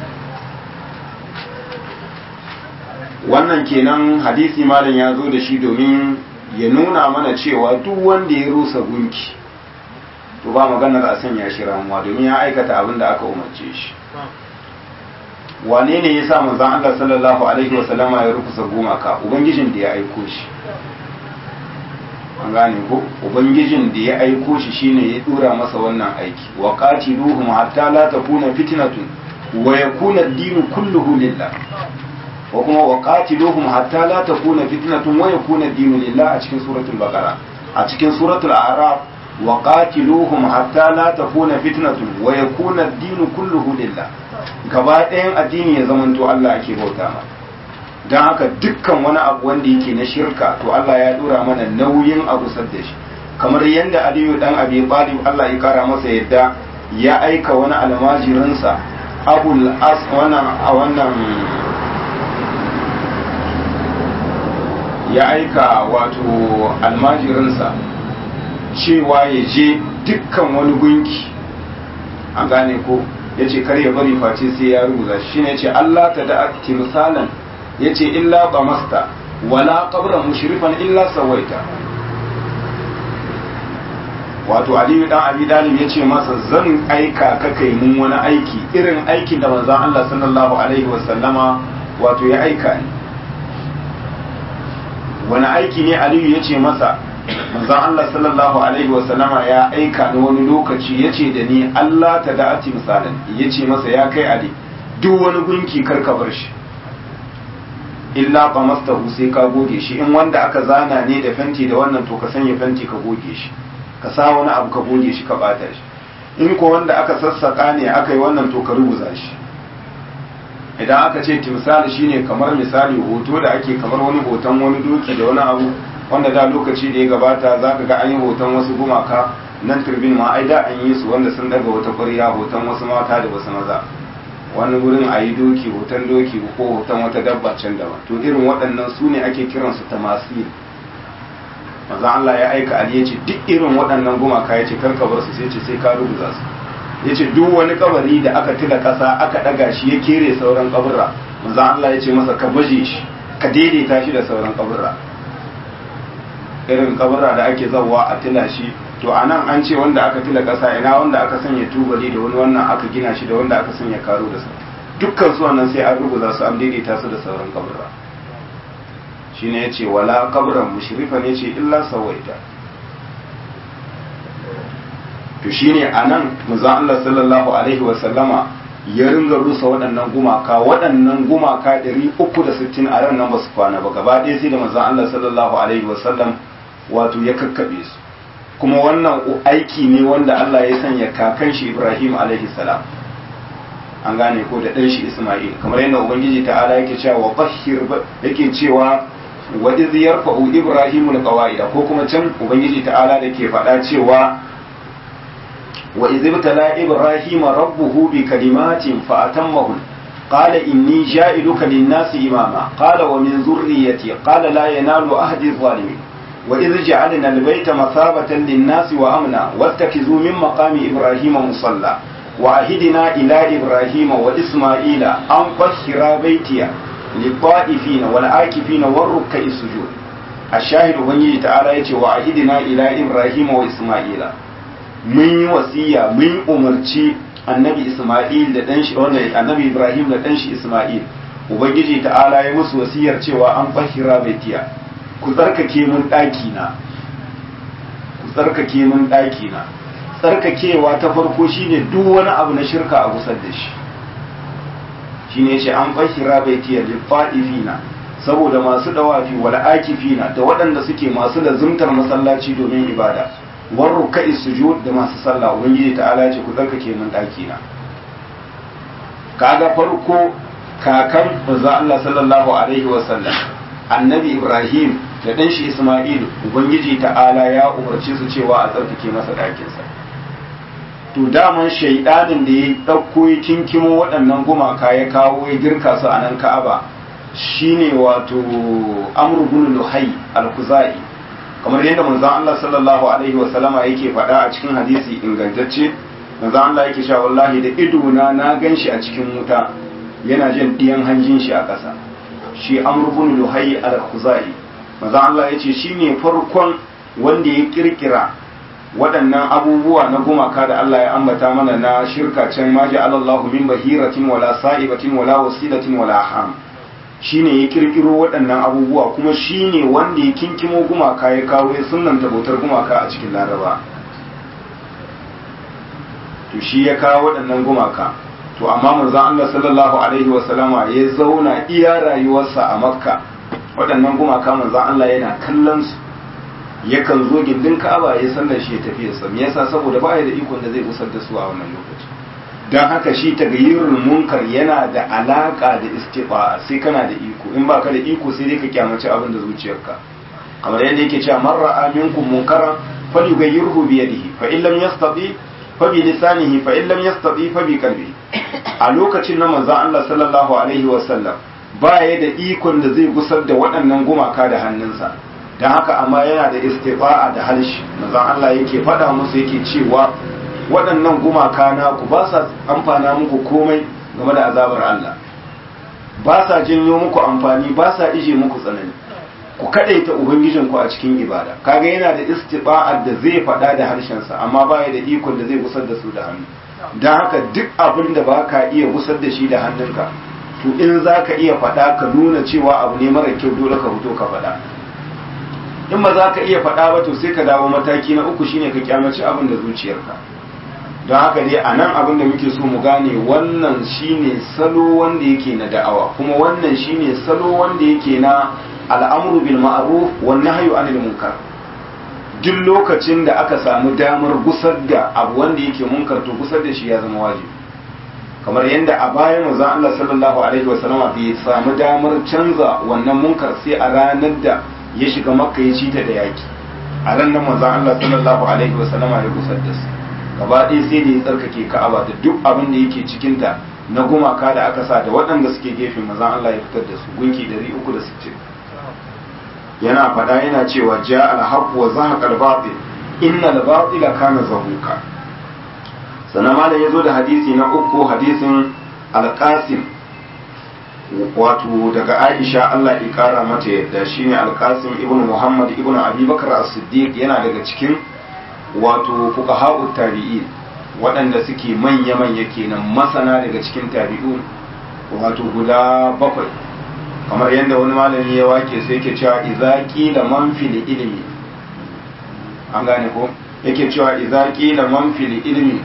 wannan kenan hadisi malam ya zo da shi domin ya nuna mana cewa duk wanda ya rusa gunki to ba maganar a sanya shi ramuwa, domin ya aikata abin da aka umarce shi. wane ne ya sa manzon Allah sallallahu alaihi wasallama ya rukusa gumaka? Ubangijin da ya aiko shi, an gane ko, ubangijin da ya aiko shi shine ya dora masa wannan aiki. wa qatiluhum hatta la takuna fitnatun wa yakuna ad-din kulluhu lillah, wa kuma wa qatiluhum hatta la takuna fitnatun wa yakuna ad-din lillah a cikin suratul baqara. a cikin suratul a'raf wa qatiluhum hatta la takuna fitnatun wa yakuna ad-din kulluhu lillah, gaba ɗayan addini ya zamanto Allah ake bauta ma. don haka dukkan wani abu wanda yake na shirka to Allah ya dora mana nauyin abu sadda shi, kamar yadda Aliyu dan Abi Talib Allah ya kara masa yadda ya aika wani almajirinsa Abul As wannan ya aika wato almajirinsa cewa ya je dukkan wani gunki, an gane ko, ya ce kar ya bari face sai ya rubuta shi ne, ya ce Allah ta da timsalan, ya ce illa ba masta wala qabran mushrifan illa sawaita. wato Aliyu dan Abi Talib ya ce masa zan aika ka kai mun wani aiki irin aikin da manzon Allah sallallahu alaihi wasallama wato ya aika ni. wani aiki ne Aliyu ya ce masa manzon Allah sallallahu alaihi wasallama ya aika ni wani lokaci, ya ce da ni Allah ta da misalan, ya ce masa ya kai Ali duk wani gunki kar ka bar shi illa qamastahu, sai ka goge shi, in wanda aka zana ne da fenti da wannan to ka sanya fenti ka goge shi, ka sa wani abu ka goge shi ka bata shi, in ko wanda aka sassaka ne aka yi wannan to ka rubuza shi. idan aka ce timsal shine kamar misali hoto da ake, kamar wani hoton wani doki da wani abu wanda da lokaci da ya gabata za ka ga an yi hoton wasu gumaka nan turbin ma ai da an yi su wanda sun daga wata ƙwarya, hoton wasu mata da wasu maza, wani wurin a yi doki, hoton doki ko hoton wata dabba can daban. to irin waɗannan su ne ake kiransu tamasil. maza Allah ya aika Ali ya ce duk irin waɗannan gumaka ya ce karka bar su, sai ce sai ka rubuta su. ya ce duk wani kabari da aka tila ƙasa aka ɗaga shi ya kere sauran kaburra, maza Allah ya ce masa ka baje shi ka daidaita shi da sauran kaburra. irin kaburra da ake zawa a tila shi, to a nan an ce wanda aka tila ƙasa, ina wanda aka sanya tubali da wani wannan aka gina shi da wanda aka sanya karo da sa, dukkan su wannan sai an rubuta su an daidaita su da sauran kaburra shine yace wala qabran mushrifan yace illa sawaita. to shine anan manzo Allah sallallahu alaihi wa sallama ya ringa rusa waɗannan gumaka 360 a ran nan ba su kwana ba gaba ɗaya sai da manzo Allah sallallahu alaihi wa sallam wato ya kakkabe su. kuma wannan aiki ne wanda Allah ya sanya kakan shi Ibrahim alaihi salam an gane ko da ɗan shi Isma'il kamar yadda ubangiji ta'ala yake cewa wa bahir yake cewa wa iz yarfa'u Ibrahimu alqawaida ko kuma can ubangiji ta'ala da ke faɗa cewa wa iz ibtala Ibrahima rabbuhu bi kalimatin fa atammahun qala inni ja'iluka lin-nasi imama qala wa min dhurriyyati qala la yanalu ahdi adh-dhalimin وإذ جعلنا البيت مثابة للناس وأمنا واتخذوا من مقام إبراهيم مصلى وعهدنا إلى إبراهيم وإسماعيل أن طهرا بيتي للطائفين والعاكفين والركع السجود. الشاهد بني تعالى يتي وعهدنا إلى إبراهيم وإسماعيل من وصية من أمرتي النبي إسماعيل النبي إبراهيم لدنش إسماعيل وبنجي تعالى يمس وصية وأن طهرا بيتي ku tsarkake mun ɗakina tsarkakewa ta farko shine duk wani abu na shirka a gusar da shi shine yace an fahira baitiya lil fa'ifina saboda masu dawafi wal akifina da waɗanda suke masu lazumtar masallaci domin ibada war ruka'i sujud da masu sallah ubangiji ta'ala ce ku tsarkake mun ɗakina. kaga farko kakan manzo Allah sallallahu alaihi wa sallam annabi Ibrahim da ɗan shi Isma'il ubangiji ta'ala ya umarci su cewa a tsarkake masa ɗakinsa. to daman shaidanin da ya ɗauko ya kinkimo waɗannan gumaka ya kawo ya girka su a nan Ka'aba shine wato Amr ibn Luhay al-Khuzai kamar yadda manzon Allah sallallahu alaihi wa sallama yake faɗa a cikin hadisi ingantacce manzon Allah yake cewa wallahi da idona na ganshi a cikin wuta yana jin diyan hanjin shi a ƙasa shi Amr ibn Luhay al-Khuzai maza Allah ya ce shi ne farkon wanda ya kirkira waɗannan abubuwa na gumaka da Allah ya ambata mana na shirka can ma ja'alallahu min bahiratin wala sa'ibatin wala wasilatin wala ham shi ne ya kirkiro waɗannan abubuwa kuma shi ne wanda ya kinkimo gumaka ya kawo ya sunanta bautar gumaka a cikin Laraba to shi ya kawo waɗannan gumaka to amma manzon Allah sallallahu alaihi wa sallama ya zauna iya rayuwarsa a Makka waɗannan gumaka manzan Allah yana kallon su yakan zo gindin Ka'aba ya sallar shi ya tafi ya me yasa saboda ba ya da ikon da zai gusar da su a wannan lokaci dan haka shi tagayyurul munkar yana da alaka da istifa sai kana da iko in baka da iko sai dai ka kyamaci abin da zuciyarka kamar yadda yake cewa man ra'a minkum munkaran falyughayyirhu bi yadihi fa in lam yastati fa bi lisanihi fa in lam yastati fa bi qalbihi a lokacin na manzan Allah sallallahu alaihi wa sallam ba ya da ikon da zai gusar da waɗannan gumaka da hannunsa don haka amma yana da istifa'a da harshe manzon Allah yake faɗa musu yake cewa waɗannan gumaka na ku ba sa amfana muku komai game da azabar Allah ba sa janyo muku amfani ba sa ije muku tsanani ku kadaita ubangijinku a cikin ibada kaga yana da istiba'ar da zai faɗa da harshensa amma ba ya da ikon da zai gusar da su da hannu don haka duk abin da ba ka iya gusar da shi da hannunka to in za ka iya faɗa ka nuna cewa abu ne mara kyau dole ka fito ka faɗa in ba za ka iya faɗa ba to sai ka dawo mataki na uku shine ka kyamaci abin da zuciyarka don haka dai a nan abin da muke so mu gane wannan shine salo wanda yake na da'awa kuma wannan shine salo wanda yake na al'amru bil ma'ruf wan nahyu anil munkar duk lokacin da aka samu damar gusar da abu wanda yake munkar to gusar da shi ya zama wajibi kamar yadda a baya manzon Allah sallallahu alaihi wasallam bai samu damar canza wannan munkar sai a ranar da ya shiga makka ya ci ta da yaki a ranar manzon Allah sallallahu alaihi wasallam ya gusar da su gaba ɗaya sai da ya tsarkake Ka'aba da duk abin da yake cikin ta na gumaka da aka sa da waɗanda suke gefen manzon Allah ya fitar da su gunki 360 yana faɗa yana cewa ja al-haqq wa zahaqa al-batil inna al-batila kana zahuqa sannan malam yazo da hadisi na uku hadisin al-qasim wato daga Aisha Allah ya kara mata yadda shine al-qasim ibn Muhammad ibn Abi Bakr as-Siddiq yana daga cikin wato fuqaha'ut tabi'in waɗanda suke manya-manya kenan masana daga cikin tabi'un wato guda 7 kamar yadda wani malami ya wake sai yake cewa idza qila man fil ilmi, an gane ko yake cewa idza qila man fil ilmi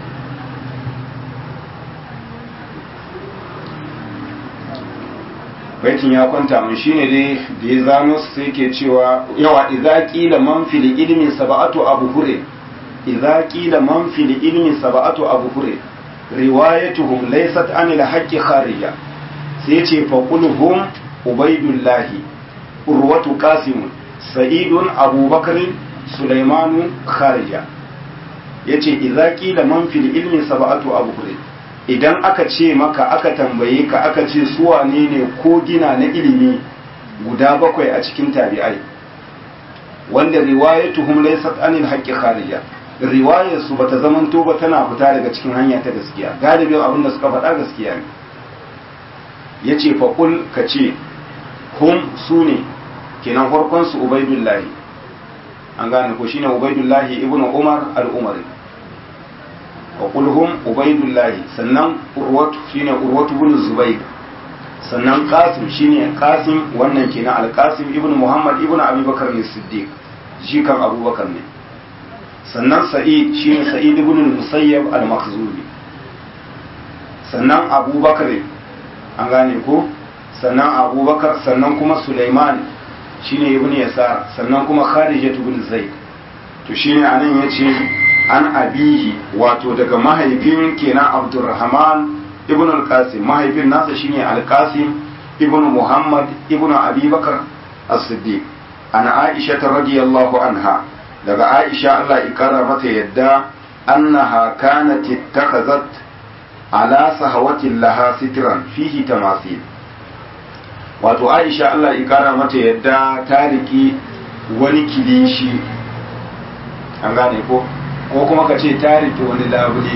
baitin ya kwanta mun shine dai da ya zano sai yake cewa yawa idza qila man fil ilmi sab'atu abhurin, idza qila man fil ilmi sab'atu abhurin riwayatuhum laysat anil haqqi kharija, sai yace fa qulhum ubaydullah urwatu qasim sa'idun abubakar sulaimanu kharija. yace idza qila man fil ilmi sab'atu abhurin, idan aka ce maka aka tambaye ka aka ce su wane ne ko gina na ilimi guda 7 a cikin tabi'ai wanda riwayatuhum laysat anil haqqi kharija, riwayar su bata zamanto ba tana fita daga cikin hanya ta gaskiya, galibin abin da suka faɗa gaskiya ne. yace fa qul kace hum sune kenan farkon su ubaidullahi, an gane ko shine ubaidullahi ibnu umar al-umari, wa qul hum ubaidullahi, sannan urwatu shine urwatu ibn zubayr, sannan qasim shine qasim wannan kenan al-qasim ibnu muhammad ibnu abubakar as-siddiq shi kan abubakar ne, sannan sa'id shine sa'id ibn al-musayyab al-makhzumi, sannan abubakar an gane ko sannan abubakar, sannan kuma sulaiman shine ibn yasar, sannan kuma kharijat ibn zaid. to shine anan yace an abihi wato daga mahaifin kenan abdurrahman ibn al-qasim, mahaifin nasa shine al-qasim ibn muhammad ibn abubakar as-siddiq, ana aisha radiyallahu anha, daga aisha Allah ikara mata yadda annaha kanat ittakhazat ala sahawatin laha sitran fihi tamasil, wato aisha Allah ikara mata yadda ta riki wani kilishi, an gane ko kuma ka ce ta riki wani labule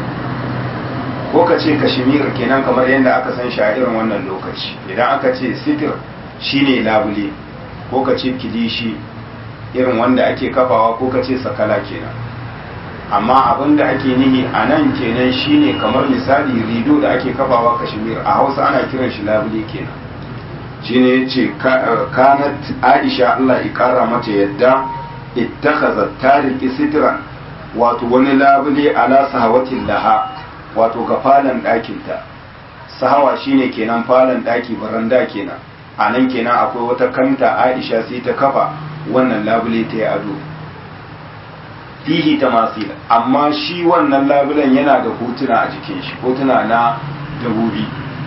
ko ka ce kashmir kenan kamar yadda aka san shi a irin wannan lokaci, idan aka ce sitir shine labule ko ka ce kilishi irin wanda ake kafawa ko ka ce sakala kenan, amma abin da ake nihi a nan kenan shine kamar misali rido da ake kafawa kashmir, a hausa ana kiran shi labule kenan. shine yace kanat aisha Allah ikara mata yadda ittakhazat tariki sitran, wato wani labule ala sahawatin laha, wato ga falon ɗakinta. sahawa shine kenan falon ɗaki, baranda kenan, a nan kenan akwai wata kanta aisha sai ta kafa wannan labule ta yi ado fihi tamasil, amma shi wannan labulen yana da hotuna a jikin shi, hotuna na dabobi.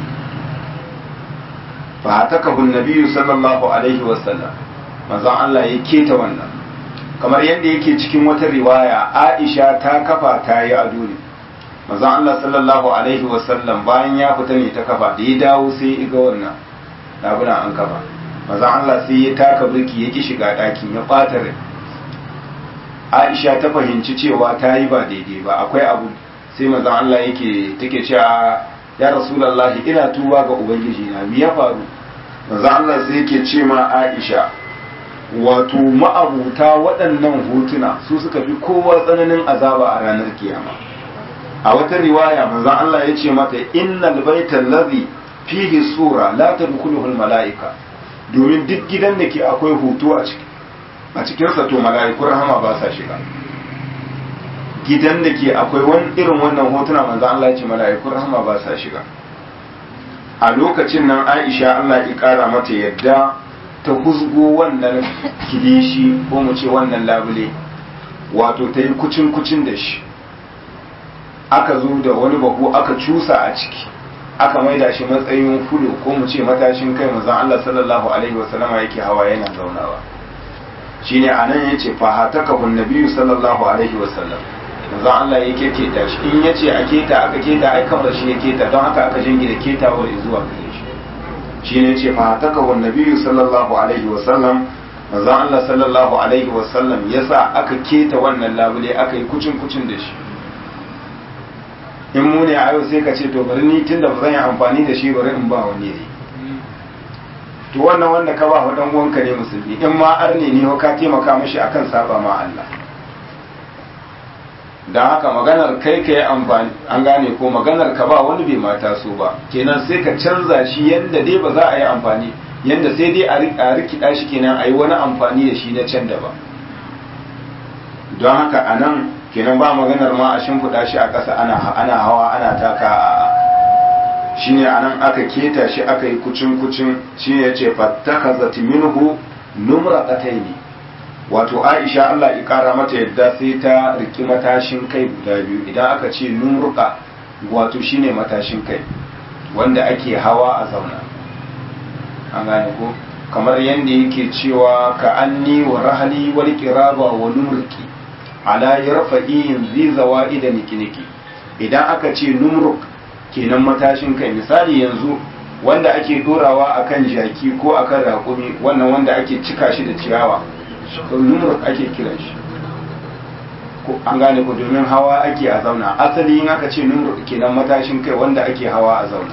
fa hatakahu nabiyyu sallallahu alaihi wasallam, manzon Allah ya keta wannan, kamar yadda yake cikin wata riwaya Aisha ta kafa ta yi ado ne, manzon Allah sallallahu alaihi wasallam bayan ya fita ne ta kafa, da ya dawo sai ya ga wannan labulen an kafa, manzon Allah sai ya taka birki ya ki shiga ɗakin ya ɓata rai. Aisha ta fahimci cewa ta yi ba daidai ba, akwai abu, sai manzon Allah take cewa ya rasulullahi ina tuba ga ubangiji na, me ya faru? manzon Allah sai yake ce ma Aisha, wato ma'abuta waɗannan hotuna su suka fi kowa tsananin azaba a ranar kiyama. a wata riwaya manzon Allah ya ce mata innal baital ladhi fihi sura la tadkhuluhu al malaika, domin duk gidan da ke akwai hoto a cikinsa to mala'ikun rahama ba sa shiga. gidan da ke akwai wani irin wannan hotuna manzo Allah ya ce mala'ikun rahama ba sa shiga. a lokacin nan Aisha Allah ya kara mata yadda ta huzgo wannan kilishi ko mu ce wannan labule, wato ta yi kucin da shi, aka zo da wani bahu aka cusa a ciki, aka maida shi matsayin fulo ko mu ce matashin kai manzo Allah sallallahu alaihi wasallama yake hawa yana zaunawa. shine anan yace fa hatakahu nabiyyu sallallahu alaihi wasallam, manzo Allah yake keta shi, in yace a keta aka keta ai kamar shi yake keta, don haka aka jingina ketawar zuwa gare shi. shine yace fa hatakahu nabiyyu sallallahu alaihi wasallam, manzo Allah sallallahu alaihi wasallam yasa aka keta wannan labule aka yi kucin da shi. in mu ne a yau sai ka ce to bari ni tunda ba zan yi amfani da shi bari in ba wani ne, to wannan wanda ka ba wa dan uwanka ne musulmi, in ma arne ne ka taimaka mishi akan saba ma Allah. don haka maganar kai ka yi amfani an gane ko maganar ka ba wani bai mata so ba kenan sai ka canza shi yadda dai ba za a yi amfani yadda sai dai a rikida shi kenan a yi wani amfani da shi na can da ba don haka a nan kenan ba maganar ma a shimfiɗa shi a ƙasa ana hawa ana taka a shi ne a nan aka keta shi aka yi kucin shi ne ya ce fattaka minhu numra ƙataini wato aisha Allah ya kara mata yadda sai ta riki matashin kai guda biyu idan aka ce numruka wato shine matashin kai wanda ake hawa a zauna an gane ko kamar yadda yake cewa ka anni wa rahali wal qiraba wa numruki ala yarfa'in zi zawaida nikiniki idan aka ce numruk kenan matashin kai misali yanzu wanda ake dorawa akan jaki ko akan raƙumi wannan wanda ake cika shi da ciyawa numruk ake kiran shi ko an gane ko domin hawa ake a zauna asali in aka ce numruk kenan matashin kai wanda ake hawa a zauna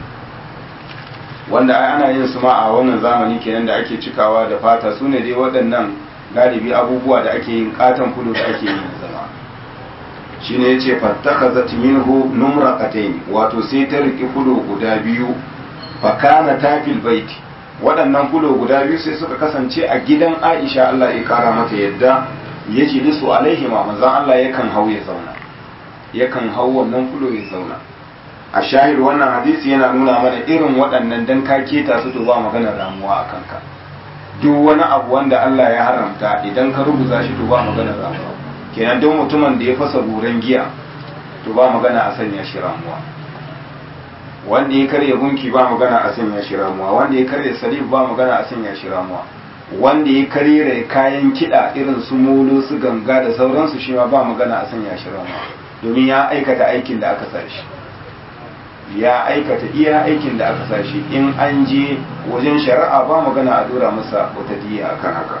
wanda ana yin su ma a wannan zamani kenan da ake cikawa da fata su ne dai waɗannan galibi abubuwa da ake yin katon kudu da ake yin zama shine yace fattakhazat minhu numraqatayn wato sai ta riki kudu guda biyu fa kana tafil baiti waɗannan fulo guda biyu sai suka kasance a gidan Aisha Allah ya kara mata yadda ya ji lisu alaihi ma manzon Allah yakan hau ya zauna yakan hau wannan fulo ya zauna a shahid wannan hadisi yana nuna mana irin waɗannan dan ka keta su to ba magana ramuwa a kanka duk wani abu wanda Allah ya haramta idan ka rubuta shi to ba magana ramuwa kenan duk mutumin da ya fasa buran giya to ba magana a sanya shi ramuwa wanda ya karya gunki ba magana a sanya shi ramuwa wanda ya karya salif ba magana a sanya shi ramuwa wanda ya karya kayan kiɗa irin su molo su ganga da sauransu shi ma ba magana a sanya shi ramuwa domin ya aikata aikin da aka sa shi ya aikata iya aikin da aka sa shi in an je wajen shari'a ba magana a dora masa wata diya akan haka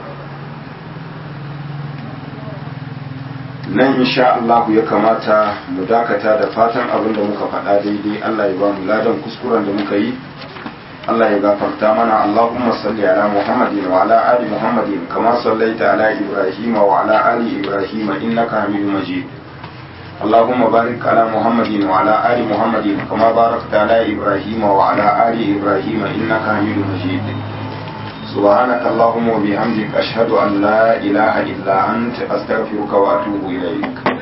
nan insha Allah ya kamata mu dakata da fatan abin da muka faɗa daidai Allah ya ba mu ladan kuskuren da muka yi Allah ya gafarta mana Allahumma salli ala Muhammadin wa ala ali Muhammadin kama sallaita ala Ibrahim wa ala ali Ibrahim innaka Hamidum Majid Allahumma barik ala Muhammadin wa ala ali Muhammadin kama barakta ala Ibrahim wa ala ali Ibrahim innaka Hamidum Majid سبحانك اللهم وبحمدك أشهد أن لا إله إلا أنت أستغفرك وأتوب إليك